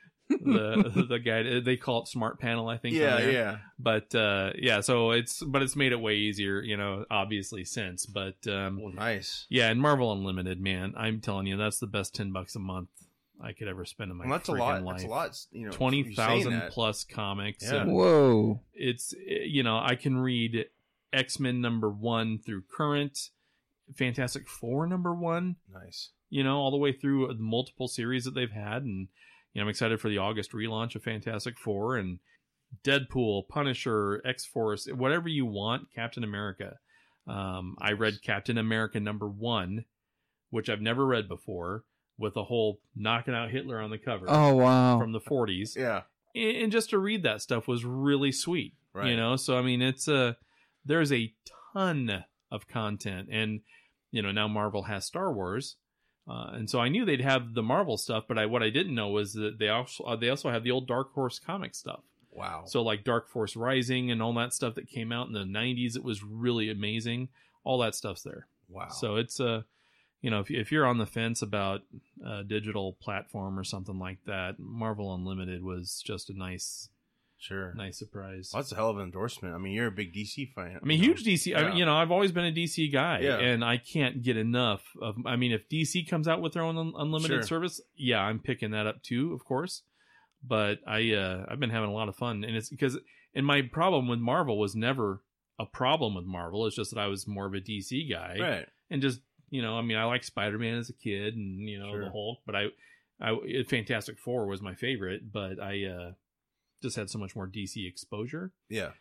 the the guide. They call it Smart Panel, I think. Yeah, on there. yeah. But uh, yeah, so it's but it's made it way easier, you know, obviously since. But um, Well, nice. yeah, and Marvel Unlimited, man, I'm telling you, that's the best ten bucks a month I could ever spend in my Well, that's a freaking lot. life. That's a lot. You know, Twenty you saying thousand that. plus comics. Yeah. And Whoa. it's you know I can read X-Men number one through current, Fantastic Four number one, Nice. you know, all the way through the multiple series that they've had, and you know I'm excited for the August relaunch of Fantastic Four and Deadpool, Punisher, X-Force, whatever you want, Captain America. Um, I read Captain America number one, which I've never read before, with a whole knocking out Hitler on the cover Oh, wow. from the forties, Yeah. and, and just to read that stuff was really sweet. Right. You know, so I mean, it's a there's a ton of content, and you know now Marvel has Star Wars, uh, and so I knew they'd have the Marvel stuff, but I what I didn't know was that they also uh, they also have the old Dark Horse comic stuff. Wow. So like Dark Force Rising and all that stuff that came out in the nineties, it was really amazing. All that stuff's there. wow. So it's a, uh, you know, if if you're on the fence about a digital platform or something like that, Marvel Unlimited was just a nice, sure. nice surprise. Well, that's a hell of an endorsement. I mean, you're a big D C fan. I mean, you know? huge D C. I Yeah. mean, you know, I've always been a D C guy, Yeah. and I can't get enough of. I mean, if D C comes out with their own un- unlimited Sure. service, yeah, I'm picking that up too, of course. But I, uh, I've been having a lot of fun, and it's because, and my problem with Marvel was never a problem with Marvel. It's just that I was more of a D C guy, Right. and just you know, I mean, I liked Spider-Man as a kid, and you know, Sure. the Hulk, but I, I, Fantastic Four was my favorite, but I, uh, just had so much more D C exposure. Yeah.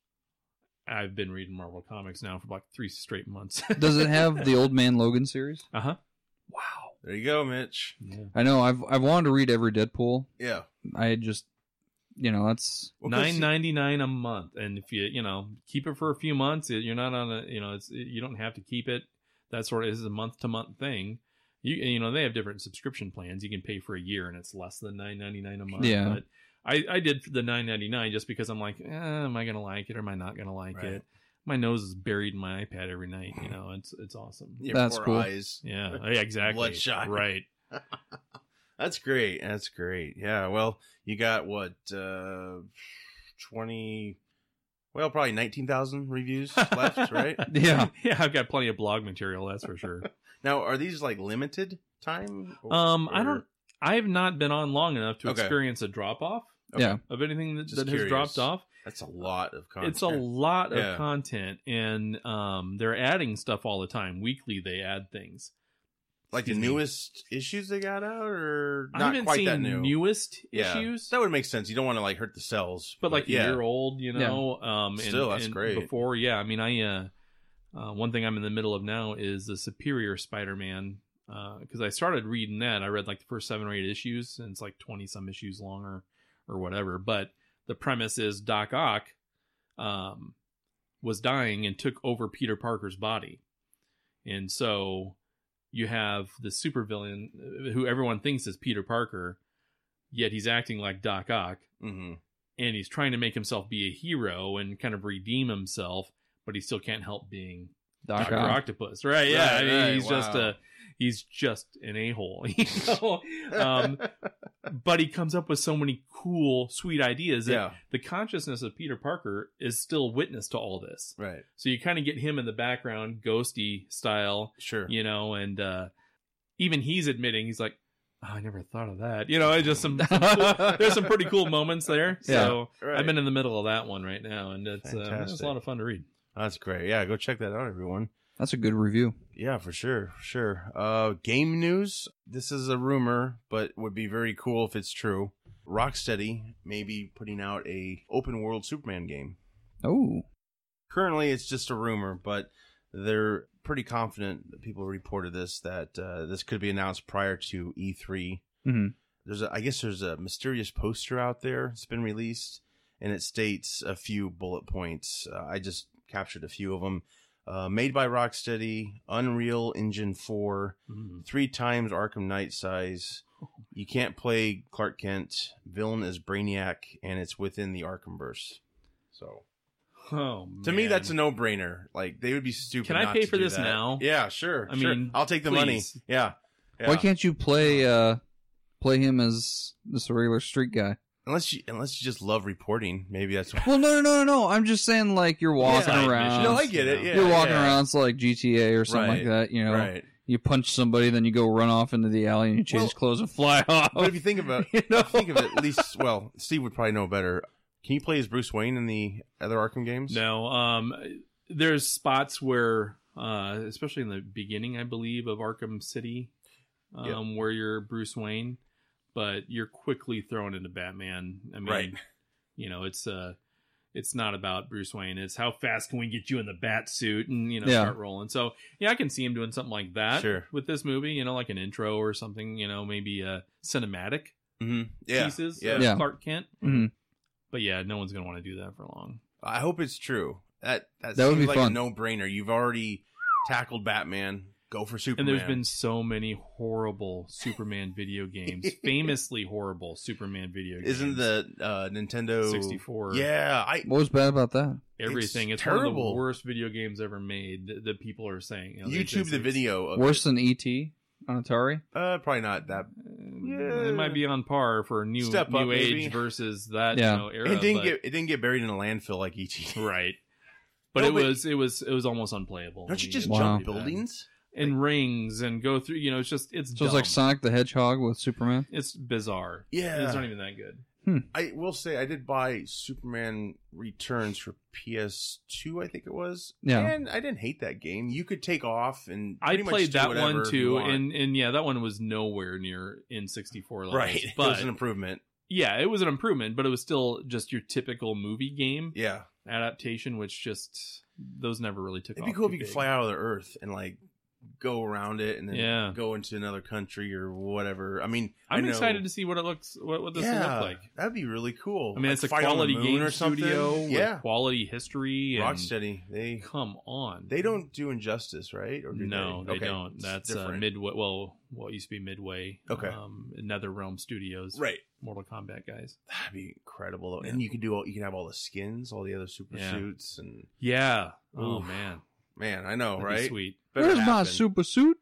I've been reading Marvel comics now for like three straight months. Does it have the Old Man Logan series? Uh huh. Wow. There you go, Mitch. I know. I've I've wanted to read every Deadpool. Yeah. I had just, you know, that's Well, 'cause Nine he- ninety nine a month, and if you you know keep it for a few months, you're not on a you know it's you don't have to keep it. That sort of is a month to month thing. You you know they have different subscription plans. You can pay for a year, and it's less than nine ninety nine a month. Yeah. But I I did the nine ninety nine just because I'm like, eh, am I gonna like it or am I not gonna like Right. it? My nose is buried in my iPad every night. You know, it's it's awesome. Your That's poor cool. eyes. Yeah, yeah, exactly. Bloodshot. Right. That's great. That's great. Yeah. Well, you got what, uh, twenty, well, probably nineteen thousand reviews left, right? yeah. Yeah, I've got plenty of blog material. That's for sure. Now, are these like limited time? Or- Um, I or- don't. I have not been on long enough to Okay. experience a drop off Okay. Yeah. of anything that, Just that has curious. dropped off. That's a lot of content. It's a lot of Yeah. content, and um, they're adding stuff all the time. Weekly, they add things. like the excuse me. newest issues they got out, or I not haven't quite seen that new. newest yeah. issues, That would make sense. You don't want to like hurt the cells, but like a yeah. year old, you know. Um, and, Still, that's and great. Before, yeah, I mean, I uh, uh, one thing I'm in the middle of now is the Superior Spider-Man. Because I started reading that, I read like the first seven or eight issues, and it's like twenty some issues long or, or whatever. But the premise is Doc Ock um, was dying and took over Peter Parker's body, and so you have the supervillain who everyone thinks is Peter Parker, yet he's acting like Doc Ock, Mm-hmm. and he's trying to make himself be a hero and kind of redeem himself, but he still can't help being Doc Doctor Ock. Octopus, right? Yeah, Right, I mean, right, he's just wow. a he's just an a hole, you know. um, but he comes up with so many cool, sweet ideas that yeah, the consciousness of Peter Parker is still witness to all this. right, So you kind of get him in the background, ghosty style, sure. you know, and uh, even he's admitting he's like, oh, I never thought of that. You know, it's just some, some cool, there's some pretty cool moments there. So Right. I've been in the middle of that one right now, and it's uh, it's Fantastic. a lot of fun to read. That's great. Yeah, go check that out, everyone. That's a good review. Yeah, for sure, for sure. Uh, game news. This is a rumor, but would be very cool if it's true. Rocksteady may be putting out a open world Superman game. Oh. Currently, it's just a rumor, but they're pretty confident. That people reported this that uh, this could be announced prior to E three. hmm There's, a, I guess, there's a mysterious poster out there. It's been released, and it states a few bullet points. Uh, I just captured a few of them. Uh, made by Rocksteady, Unreal Engine four, Mm. three times Arkham Knight size. You can't play Clark Kent. Villain is Brainiac, and it's within the Arkhamverse. So Oh, to me, man. that's a no-brainer. Like they would be stupid. Can I not pay to for do this that. now? Yeah, sure. I sure. mean, I'll take the money. please. Yeah. yeah. Why can't you play uh play him as just a regular street guy? Unless you unless you just love reporting, maybe that's. Well, no, no, no, no, no. I'm just saying, like you're walking Side around. No, I missions, get it. you know. Yeah, you're walking yeah. around, it's like G T A or something like Right. that. You know, Right. you punch somebody, then you go run off into the alley and you change Well, clothes and fly off. But if you think about, You know? think of it, at least, well, Steve would probably know better. Can you play as Bruce Wayne in the other Arkham games? No, um, there's spots where, uh, especially in the beginning, I believe, of Arkham City, um, Yep. where you're Bruce Wayne, but you're quickly thrown into Batman. I mean, Right. you know, it's uh, it's not about Bruce Wayne. It's how fast can we get you in the bat suit and, you know, Yeah. start rolling. So, yeah, I can see him doing something like that Sure. with this movie, you know, like an intro or something, you know, maybe uh, cinematic Mm-hmm. Yeah. pieces Yeah. of Yeah. Clark Kent. Mhm. But yeah, no one's going to want to do that for long. I hope it's true. That that, That would seems be like fun. a no-brainer. You've already tackled Batman. Go for And Superman. there's been so many horrible Superman video games, famously horrible Superman video games. Isn't the uh, Nintendo sixty-four? Yeah, I What was bad about that? everything. It's, It's one of terrible. the worst video games ever made. That, that people are saying. You know, they- YouTube they- the video. Of Worse than E T on Atari? Uh, probably not that. Uh, It might be on par for new Step new up, age maybe. versus that Yeah. you know, era. It didn't but- get it didn't get buried in a landfill like E T. right. But No, it but- was it was it was almost unplayable. Don't I you mean, just it was Wow. jump really bad. buildings? and rings and go through? You know, it's just it's So it's like dumb. Sonic the Hedgehog with Superman? It's bizarre. Yeah. It's not even that good. I will say I did buy Superman Returns for P S two, I think it was. Yeah. And I didn't hate that game. You could take off and I pretty much played do that whatever one you too, want. and and yeah, that one was nowhere near N sixty-four levels. right. it But was an improvement. yeah, it was an improvement, but it was still just your typical movie game Yeah. adaptation, which just those never really took It'd off. be cool if too you could big. fly out of the Earth and like go around it and then Yeah. go into another country or whatever. I mean, I I'm know- excited to see what it looks, what, what this will yeah, look like. that'd be really cool. I mean, Like it's a fight on the quality moon game or something. studio Yeah, with quality history. And Rocksteady. They come on, they don't do Injustice, right? Or do no, they Okay, don't. it's That's uh, different. Midway. Well, what used to be Midway. Okay. Um, NetherRealm Studios. right. Mortal Kombat guys. That'd be incredible, though. Yeah. And you could do all. You can have all the skins, all the other super Yeah. suits, and Yeah. Oh Oof. man, man, I know, that'd be right? sweet. Better Where's my happen. super suit?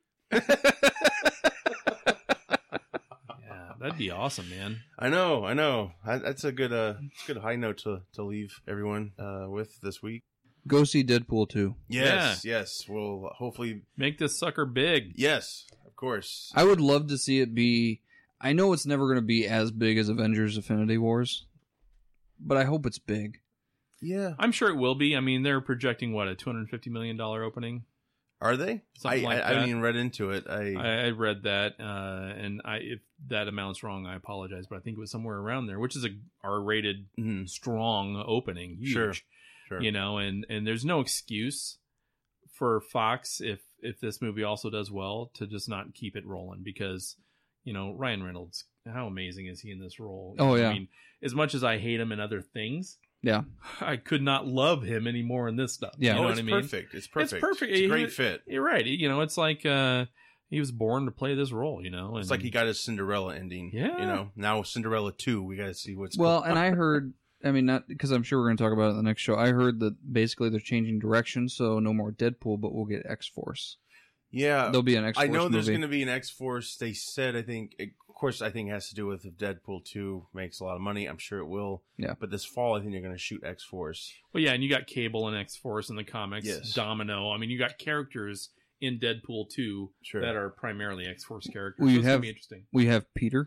Yeah, that'd be awesome, man. I know, I know. I, that's a good, uh, it's a good high note to to leave everyone uh, with this week. Go see Deadpool two. Yes, yes. Well, hopefully, Make this sucker big. yes, of course. I would love to see it be. I know it's never going to be as big as Avengers Infinity Wars, but I hope it's big. Yeah. I'm sure it will be. I mean, they're projecting what, a two hundred fifty million dollar opening. Are they? Something I, like I, I haven't that. even read into it. I, I, I read that, uh, and I if that amount's wrong, I apologize, but I think it was somewhere around there, which is a R-rated, Mhm. strong opening, huge. Sure, sure. You know, and and there's no excuse for Fox if if this movie also does well to just not keep it rolling, because you know Ryan Reynolds, how amazing is he in this role? Oh, yeah. I mean, as much as I hate him in other things, Yeah. I could not love him anymore in this stuff. Yeah. you know oh, what it's I mean? perfect. It's perfect. perfect. It's a He- great fit. You're right. You know, it's like uh, he was born to play this role. You know, and It's like he got his Cinderella ending. Yeah. You know, now Cinderella two, we got to see what's Well, going and I heard, I mean, not because I'm sure we're going to talk about it in the next show. I heard that basically they're changing direction, so no more Deadpool, but we'll get X Force. Yeah. There'll be an X I Force know there's movie. going to be an X Force. They said, I think, of course, I think it has to do with if Deadpool two makes a lot of money. I'm sure it will. Yeah. But this fall, I think they're going to shoot X Force. Well, yeah, and you got Cable and X Force in the comics. Yes. Domino. I mean, you got characters in Deadpool two Sure. that are primarily X Force characters. Well, you so it's gonna have- be interesting. We have Peter.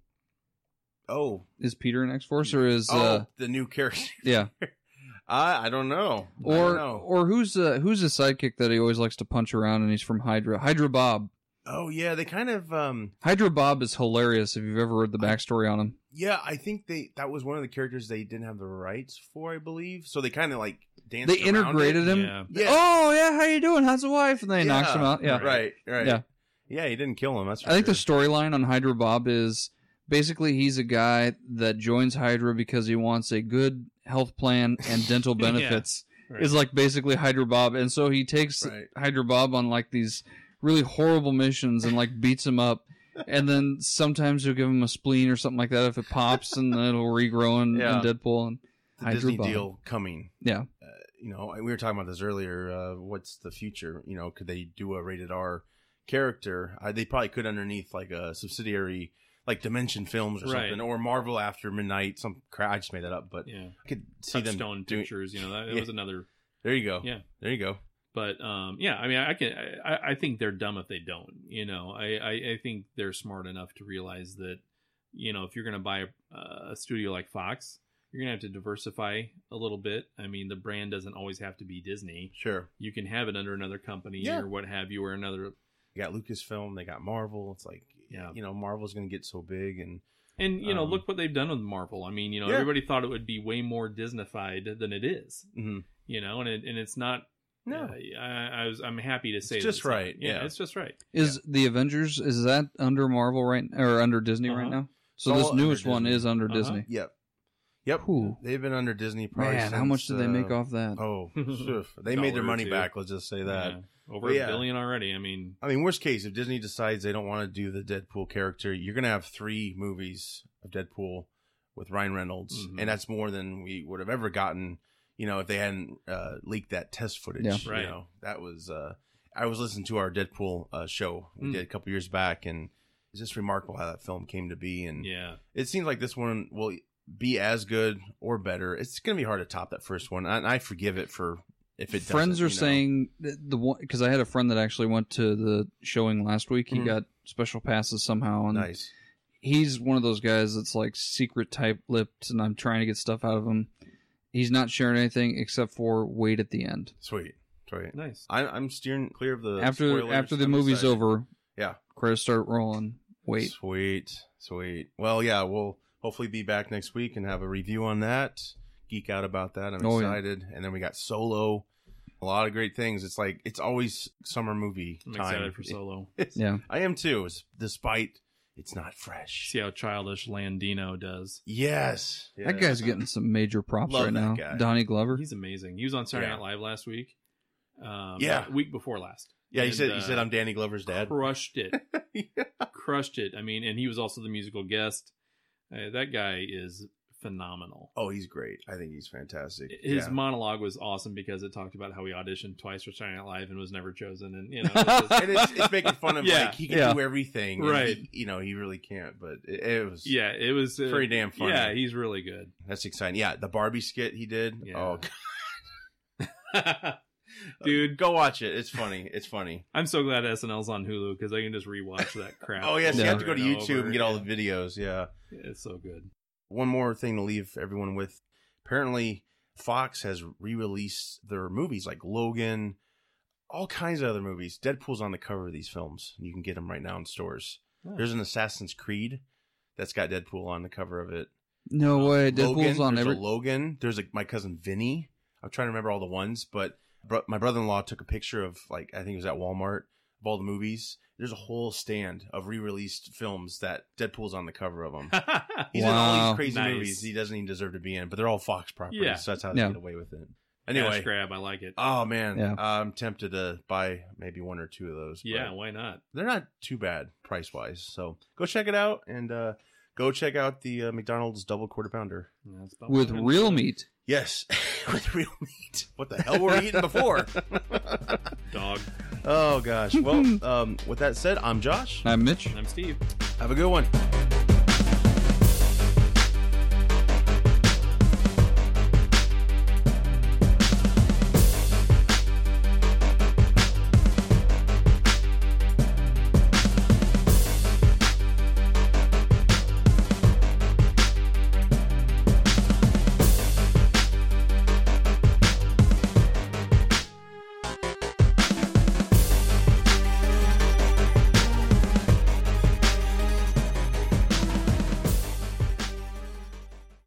Oh. Is Peter an X Force or is oh, uh the new character. yeah? I I don't know. I Or don't know. or who's uh, who's his sidekick that he always likes to punch around and he's from Hydra? Hydra Bob. Oh yeah, they kind of um Hydra Bob is hilarious if you've ever read the backstory on him. yeah, I think they that was one of the characters they didn't have the rights for, I believe. So they kind of like danced They around integrated it. him. Yeah. Yeah. Oh yeah, how you doing? How's the wife? And then he knocks him out. Yeah. Right, right. Yeah. Yeah, he didn't kill him. That's for I think sure. the storyline on Hydra Bob is basically he's a guy that joins Hydra because he wants a good health plan and dental Yeah. benefits. Right. is like basically Hydra Bob, and so he takes Right. Hydra Bob on like these really horrible missions and like beats him up, and then sometimes he'll give him a spleen or something like that if it pops, and then it'll regrow in, Yeah. in Deadpool. And The Hydra Disney Bob. deal coming. Yeah, Uh, you know, we were talking about this earlier. Uh, what's the future? You know, could they do a rated R character? Uh, they probably could underneath like a subsidiary, like Dimension Films or Right. something, or Marvel After Midnight. Some crap. I just made that up, but Yeah. I could see them Touchstone doing. Pictures, you know, that, that Yeah. was another. There you go. Yeah. There you go. But um, yeah, I mean, I can. I, I think they're dumb if they don't. You know, I, I, I think they're smart enough to realize that, you know, if you're going to buy a, a studio like Fox, you're going to have to diversify a little bit. I mean, the brand doesn't always have to be Disney. Sure. You can have it under another company Yeah. or what have you, or another. They got Lucasfilm. They got Marvel. It's like, Yeah. you know, Marvel's going to get so big, and And you know, Um, look what they've done with Marvel. I mean, you know, Yeah. everybody thought it would be way more Disneyfied than it is. mhm. You know, and it, and it's not. no, Uh, I, I was. I'm happy to say It's that just not. right, Yeah, yeah. it's just right. is the Avengers is that under Marvel right or under Disney right Uh-huh. now? So It's this all under newest one Disney. is under Uh-huh. Disney. yep, yep. Whew. They've been under Disney. Probably Man, how since, much did they make uh, off that? Oh, phew. They made their Dollar or money two. back. Let's just say that. Yeah. Over But a yeah. billion already. I mean, I mean, worst case, if Disney decides they don't want to do the Deadpool character, you're going to have three movies of Deadpool with Ryan Reynolds. Mhm. And that's more than we would have ever gotten, you know, if they hadn't uh, leaked that test footage. Yeah. You Right. know, that was, uh, I was listening to our Deadpool uh, show we Mm. did a couple years back, and it's just remarkable how that film came to be. And yeah. it seems like this one will be as good or better. It's going to be hard to top that first one. And I forgive it for if it Friends doesn't, are you know. saying that the one because I had a friend that actually went to the showing last week. He Mhm. got special passes somehow, and Nice. he's one of those guys that's like secret type lipped, and I'm trying to get stuff out of him. He's not sharing anything except for wait at the end. Sweet. Sweet. Nice. I, I'm steering clear of the after spoilers. after the I'm movie's excited. over, Yeah. credits start rolling. Wait, Sweet. Sweet. Well, yeah, we'll hopefully be back next week and have a review on that. Geek out about that. I'm Oh, yeah. excited. And then we got Solo. A lot of great things. It's like it's always summer movie I'm time. excited for Solo. It's- yeah. I am too. It's, despite it's not fresh. See how childish Landino does. Yes. That yes. guy's getting some major props Love right that now. guy. Donnie Glover. He's amazing. He was on Saturday Yeah. Night Live last week. Um, Yeah. week before last. Yeah, he And, said uh, he said I'm Danny Glover's dad. Crushed it. Yeah. Crushed it. I mean, and he was also the musical guest. Uh, that guy is phenomenal. Oh, he's great. I think he's fantastic. His yeah. monologue was awesome because it talked about how he auditioned twice for Saturday Night Live and was never chosen. And you know, it's just- and it's, it's making fun of Yeah. like he can Yeah. do everything, and Right. he- you know, he really can't. But it, it was yeah, it was uh, pretty damn funny. Yeah, he's really good. That's exciting. Yeah, the Barbie skit he did. Yeah. Oh, Dude, go watch it. It's funny. It's funny. I'm so glad S N L's on Hulu because I can just rewatch that crap. Oh yes, you Yeah. have to go to over YouTube and get all over. the videos. Yeah. It's so good. One more thing to leave everyone with. Apparently, Fox has re-released their movies like Logan, all kinds of other movies. Deadpool's on the cover of these films. You can get them right now in stores. Oh. There's an Assassin's Creed that's got Deadpool on the cover of it. No way. Deadpool's Logan, on there's every. a Logan. There's a, my cousin Vinny. I'm trying to remember all the ones, but bro, my brother-in-law took a picture of like I think it was at Walmart of all the movies. There's a whole stand of re-released films that Deadpool's on the cover of them. He's in all Wow. these crazy Nice. movies he doesn't even deserve to be in, but they're all Fox properties, Yeah. so that's how they Yeah. get away with it. Cash Anyway, grab, I like it. oh man, Yeah. I'm tempted to buy maybe one or two of those. but Yeah, why not? they're not too bad price-wise. So go check it out, and uh, go check out the uh, McDonald's double quarter pounder. Yeah, that's about With what I'm real doing. meat. Yes, with real meat. What the hell were we eating before? Dog. Oh gosh. Well, um, with that said, I'm Josh. I'm Mitch. I'm Steve. Have a good one.